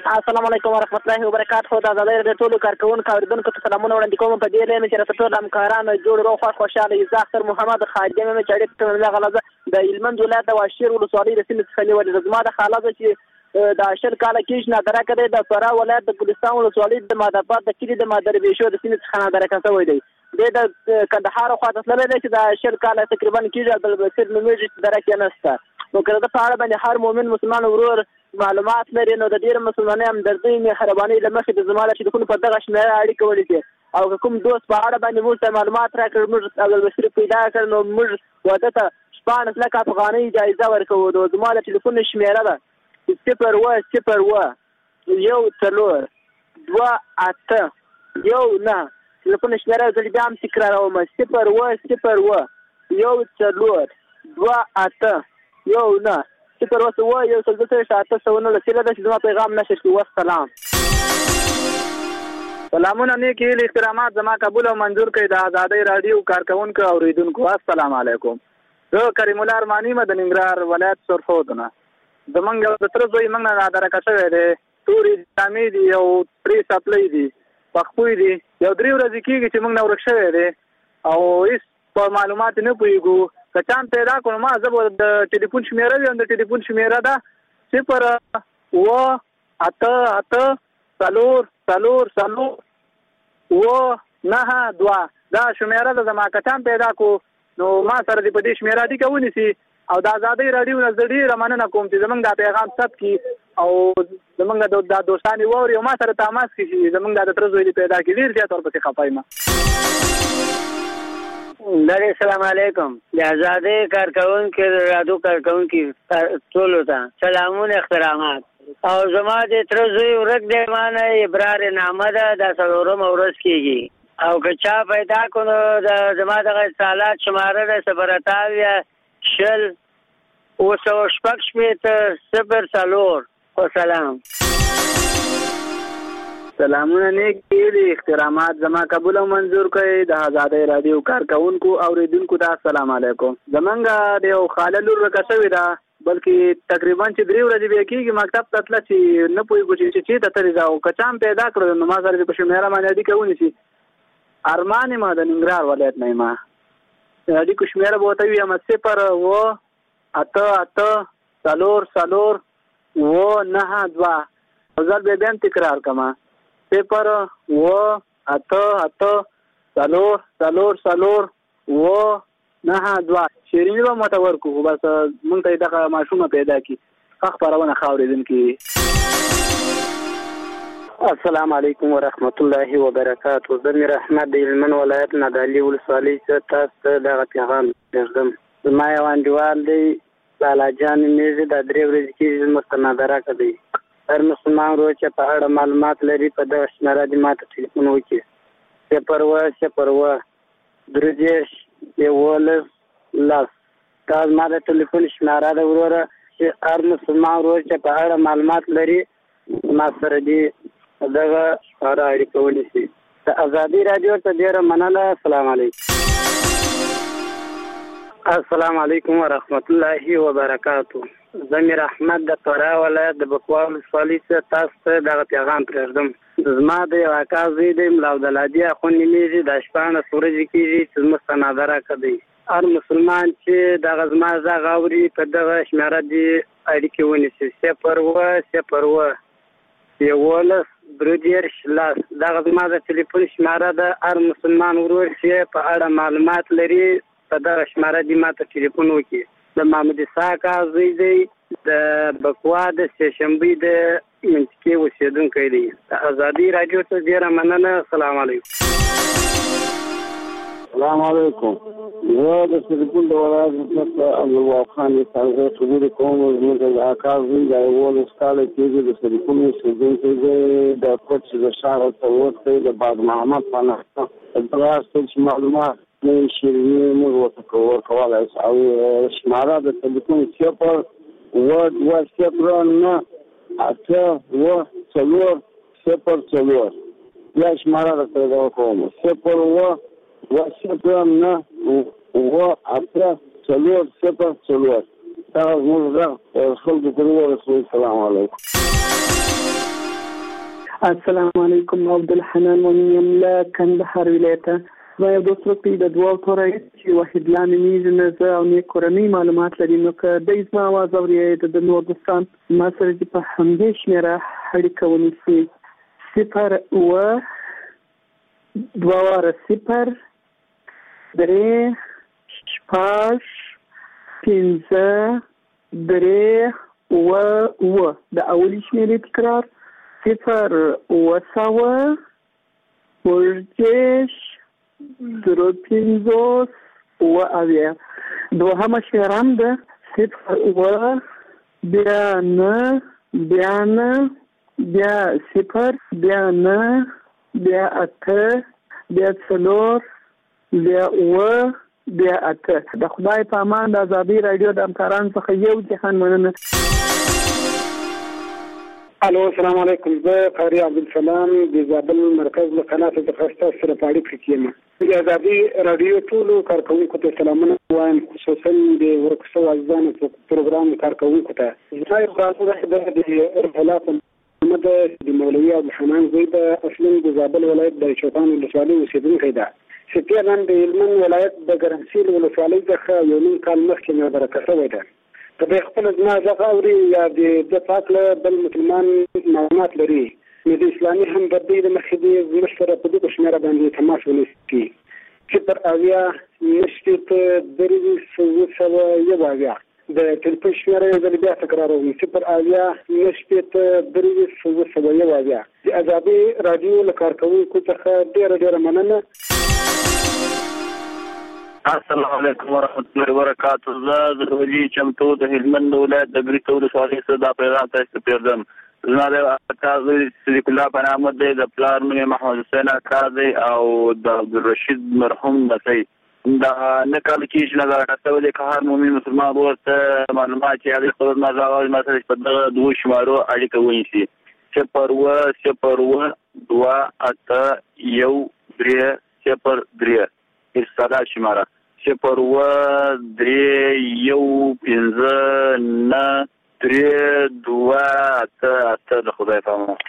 Speaker 3: السلام علیکم ورحمت الله وبرکاته. دا د ټولو کارکونکو اوریدونکو ته سلامونه وړاندې کوم په دې لمه چې راته ټول همکارانو جوړ روغ خوښ خوشاله یې زاختر محمد خادم مې چړې ته نه غلطه د علمند ولایت د واشیر ولسوالۍ د سیمې څخه نیولې زما د حالات چې د اشر کال کې نه درا کړی د فرا ولایت د ګلستان ولسوالۍ د مادافات د کلی د مادربیشو د سیمې څخه نه درا کړی دی د کندهار خو تاسو لري چې د اشر کال تقریبا کېږي بل بصیر نومې درا کې نهسته نو کله د پاره باندې هر مؤمن مسلمان ورور معلومات لري نو د ډیر مسلمانانو همدردي مهرباني لمخې د زماله چې کوم په دغه شمېره اړیکه ولري او کوم دوست په اړه باندې موږ معلومات راکړو موږ اول بصیر پیدا کړ نو موږ وته ته شپږ لک افغاني جایزه ورکوو د زماله ټلیفون شمېره ده صفر و صفر و یو څلور دوه اته یو نه ټلیفون شمېره زه بیا هم تکراروم صفر و صفر و یو څلور دوه اته یو نه صفر و سوه یو سل دوه سوه اته سوه نولس سیله ده چې زما پیغام نشه شي. والسلام.
Speaker 16: سلامونه نیکی احترامات زما قبول او منظور کړئ د آزادۍ رادیو کارکونکو اوریدونکو. السلام علیکم. زه کریم الله ارمانی مې د ننګرهار ولایت سرخود نه زمونږ د تر زوی موږ نه درکه شوی دی توري جامې دي او پری سپلای دي پخپوی دي یو درې ورځې کېږي چې موږ نه ورک شوی دی او هېڅ په معلومات نه پوهېږو که چاند پیدا کړو ما زه به د ټلیفون شمېره وي هم د ټلیفون شمېره ده صفر اوه اته اته څلور څلور څلور اوه نهه دوه دا شمېره ده زما که چاند پیدا کړو نو ما سره دې په دې شمېره اړیکه ونیسي او د آزادۍ راډیو نه زه ډېره مننه کوم چې زموږ دا پیغام ثبت کړي او زموږ دا دوستان یې واوري او ما سره تماس کړي چې زموږ دا د تره زوی دې پیدا کړي ډېر زیات ورپسې خفه یم.
Speaker 11: دغه السلام علیکم د آزادۍ کارکونکو رادیو کارکونکو ټولو ته سلامونه احترامات او زما د تر زوی ورک دی مانه ابرار نامه ده د څلورم ورځ کېږي او که چا پیدا کړو د زما دغه اتصالات شماره ده صفر اتاویه شل اوه سوه شپږ شپېته صفر څلور. وسلام.
Speaker 16: سلامونه نیک دی احترامات زما قبول او منظور کړئ د آزادۍ رادیو کارکونکو اوریدونکو ته السلام علیکم. زمونږ د یو خاله لور ورکه شوې ده بلکې تقریبا چې درې ورځې بیا کېږي مکتب ته تله چې نه پوهېږو چې چېرته تلې ده او که چا هم پیدا کړو نو ما سره دې په شمېره باندې اړیکه ونیسي. ارمان یم د ننګرهار ولایت نه یم اړیکو شمېره به ورته ویم صفر اوه اته اته څلور څلور اوه نهه دوه او زه بیا بیا هم تکرار کړم صفر اوه اته اته څلور څلور څلور اوه نهه دوه. شیریني به ماته ورکړو بس موږ ته یې دغه ماشومه پیدا کړي ښه خپرونه ښه اورېدونکي.
Speaker 22: السلام علیکم ورحمت الله وبرکاته. زه میر احمد د هلمند ولایت نه د علي ولسوالۍ څخه تاسو ته دغه پیغام پرېږدم. زما یو انډیوال دی لالا جان نومېږي دا درې ورځې کېږي زموږ ته نادراکه دی. هر مسلمان ورور چې په اړه معلومات لري په دغه شمېره دې ما ته ټلیفون وکړي صفر اوه صفر اوه درې دېرش یولس لس. دا زما د ټلیفون شمېره ده وروره چې هر مسلمان ورور چې په اړه معلومات لري ما سره دې دغه سره اړیکه ونیسي. د آزادۍ راډیو ته ډېره مننه. السلام علیکم. السلام علیکم ورحمت الله وبرکاته. زه میر احمد د فرا ولایت د بکوا ولسوالۍ څخه تاسو ته دغه پیغام پرېږدم. زما د یو اکا زوی دی ملا عبدالهادي اخوند نومېږي دا شپاړس ورځې کېږي چې زموږ ته نادراکه دی. هر مسلمان چې دغه زما غږ اوري په دغه شمېره دې اړیکې ونیسي صفر اوه صفر اوه یولس درې دېرش لس. دغه زما د ټلیفون شمېره ده. هر مسلمان ورور چې په اړه معلومات لري په دغه شمېره دې ما ته ټلیفون وکړي. د محمد اسحاق زوی دی د بکوا د سېشنبۍ د منطقې اوسېدونکی دی. د آزادۍ راډیو ته ډېره مننه. السلام علیکم.
Speaker 14: السلام علیکم. زه د سرپل د ولایت څخه عبدالوهاب خان اسحاقزی خبرې کوم. زموږ د اکا زوی د یولس کاله کېږي د سرپل اوسېدونکی دی د کوټ د ښار ته وتی د باد محمد په نامه دغه چې معلومات شیریني موږ ورته ورکولی او شماره د ټلیفون صفر اوه دوه صفر نه اته اوه څلور صفر څلور بیا شماره درته درکوم صفر اوه دوه صفر نه اوه اته څلور صفر څلور. دا زموږ غږ خلکو ته ورسوئ. السلام علیکم.
Speaker 2: السلام علیکم عبدالحنان مؤمن له کندهار ولایته. زه یو دوست وکړي د دوه تورې چې واحد لامې میز نه او نه کورنۍ معلومات لري نو که د اسما आवाज اوري د نور دوستان ما سره چې په همدې شمیره اړیکه ونیسي صفر و دوه واره صفر درې شپږ پنځه درې و و د اولی شمیرې تکرار صفر و سوه ورجش درو پنځوس و اویا. دوهمه شمیره هم ده صفر و بیا نه بیا نه بیا صفر بیا نه بیا اته بیا څلور بیا اوه بیا اته. د خدای په امان د ازادي رادیو د همکارانو څخه یو جهان مننه.
Speaker 5: الو السلام علیکم. زه قاری عبدالسلام د زابل مرکز له قناه څخه تاسو سره په اړیکه کې یم. د ازادي رادیو ټولو کارکونکو ته سلامونه وایم، خصوصا د ورکشو ازانو پروګرام کارکونکو ته. زه یو راځم د حالات محمد د مولوی عبدالحنان زید اصلا د زابل ولایت د چوپان ولسوالۍ اوسیدونکی ده. سپیران د هلمند ولایت د ګرمسیر ولسوالۍ څخه یو نیم کال مخکې مې درکه شوی ده. که د خپل زما ځخه اوري یا د پاکله بل مسلمان معلومات لري نو د اسلامي همدردۍ د مخې د زموږ سره په دغه شمېره باندې تماس ونیسي. صفر اویا نهه شپېته درې اووه سوه یو اویا. د ټلیفون شمېره یې ځل بیا تکراروم صفر اویا نهه شپېته درې اووه سوه یو اویا. د ازادي راډیو له کارکوونکو څخه ډېره ډېره مننه.
Speaker 6: السلام علیکم ورحمۃ اللہ وبرکاتہ. زه د ولی چمتو د هلمند ولایت د بریتو ولسوالۍ څخه دا پیغام تاسو ته پیغام. زما د اکاز صدیق الله بن احمد د پلار نوم محمد حسین اکاز او د عبدالرشید مرحوم نسی دا نکال کې چې نظر تاسو د کار مومن مسلمان ورته معلومات چې هغه خپل مزاج مثلا په دغه دوه شمارو اړیکه ونیسي. صفر و صفر و دوه اته یو درې صفر درې استاده شماره صفر و درې یو پنځه نه درې دوه اته اته. د خدای په امان.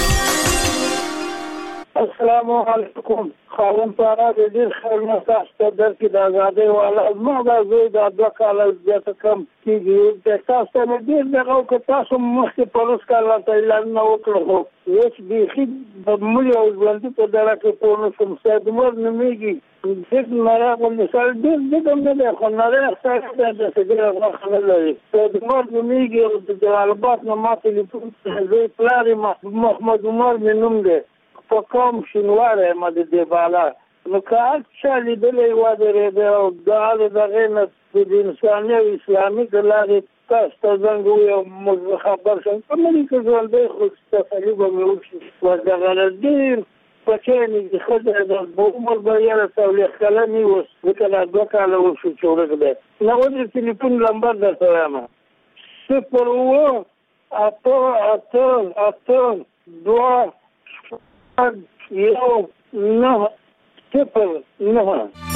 Speaker 23: السلام علیکم. خاون پارا د دې خدمت تاسو ته درکې د ازادۍ والا ما دا زوی د دوه کاله زیاته کم کېږي. د تاسو ته ډېر دغه که تاسو مخکې په روس کاله ته اعلان نه وکړو اوس بیخي د ملي او ژوندي په ډله کې پوه نه شوم. سید عمر نومېږي. ځکه ناراغ مثال ډېر ځکه نه دی خو ناراغ سړی دی داسې ډېره غوښه نه لري. سید عمر نومېږي او د جلالاباد نه ما ټلیفون زوی پلار یې محمد عمر مې نوم دی. په کوم شینواری یم د دې بالا نو که هر چا لیدلی ودرېده او دا د دغې نه د انساني او اسلامي د لارې تاسو ته زنګ ووایو موږ خبر شم په ملي کې ژوندی خو تسلي به مې وشي. و دغه ډېر بچی مې د ښځه د عمر به یاره څلوېښت کلن یې اوس ځکه لا دوه کاله وشو چې ورک دی. نه اوس د ټلیفون نمبر درته وایم صفر اوه اته اته اته دوه یو نه صفر نه.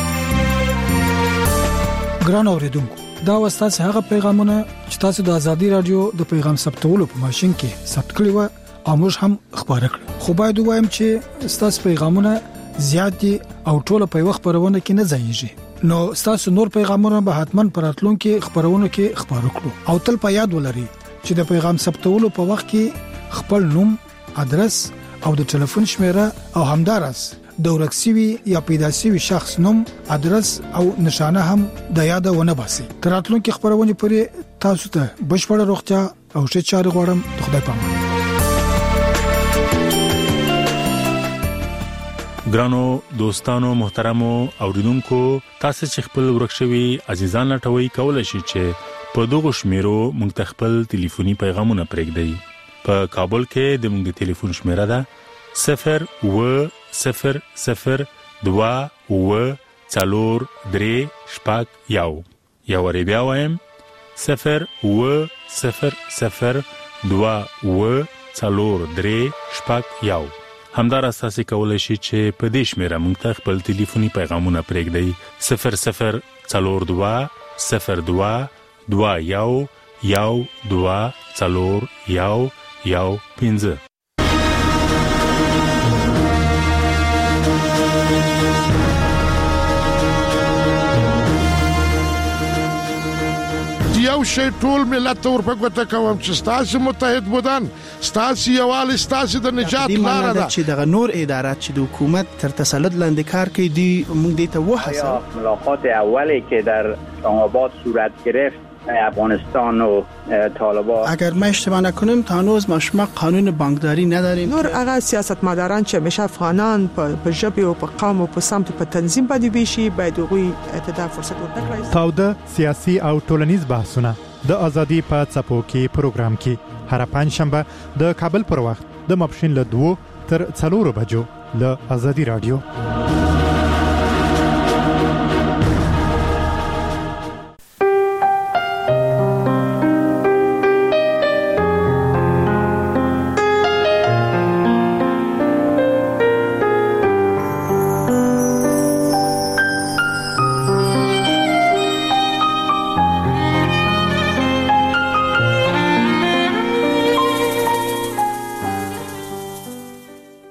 Speaker 19: ګران اوریدونکو دا واستاسو هغه پیغامونه چې تاسو د ازادي رادیو د پیغام ثبتولو په ماشين کې ثبت کړی و او موږ هم خبره کړو. خو باید وایم چې تاسو پیغامونه زیات دي او ټول په وخت پرونه کې نه ځایږي نو تاسو نور پیغامونه به حتمان پراتلون کې خبرونه کې خبرو کړو. او تل په یاد ولرئ چې د پیغام ثبتولو په وخت کې خپل نوم ادرس او د ټلیفون شمیره او همدارس د ورکسوي یا پیدا شوی شخص نوم ادرس او نشانه هم د یاد ونه باسي. تراتلون کې خبرونه پرې تاسو ته بشپړ روغتیا او ښه چاري غواړم. خدای په امان.
Speaker 18: ګرانو دوستانو محترمو اوریدونکو تاسو چې خپل ورکشوي عزیزان لټوي کولای شئ چې په دغه شمیرو مونږ خپل ټلیفوني پیغامونه پرېږدئ. په کابل کې د موږ ټلیفون شمیره ده صفر و صفر صفر دوه و څلور درې شپږ یو. یا ور بیا وایم صفر و صفر صفر دوه و څلور درې شپږ یو. همدارس تاسو کولای شئ چې په دې شمیره موږ ته خپل ټلیفوني پیغامونه پرېږدئ صفر صفر څلور دوه صفر دوه دوه یو یو دوه څلور یو یو پنځه.
Speaker 1: یو شی ټول ملت ته ورپګوته کوم چې ستاسو متحد بودن ستاسو یوال ستاسو د نجات لار ده
Speaker 8: چې دغه نور ادارات چې د حکومت تر تسلط لاندې کار کوي دی موږ دې ته وحسن
Speaker 10: ملاقات اولی که در آباد صورت گرفت افغانستان و طالبان
Speaker 8: اگر ما اشتباه نکنیم تا هنوز ما شما قانون بانکداری نداریم
Speaker 13: نور هغه سیاستمداران چې همیشه افغانان په ژبه او په قوم او په سمت په تنظیم باندې ویشي باید غوي ته فرصت ورکړي.
Speaker 24: تاوده سیاسي او ټولنیز بحثونه د ازادي په څپو کې پروګرام کې هر پنځ شنبه د کابل پر وخت د ماپښین له دوه تر څلورو بجو له ازادي رادیو.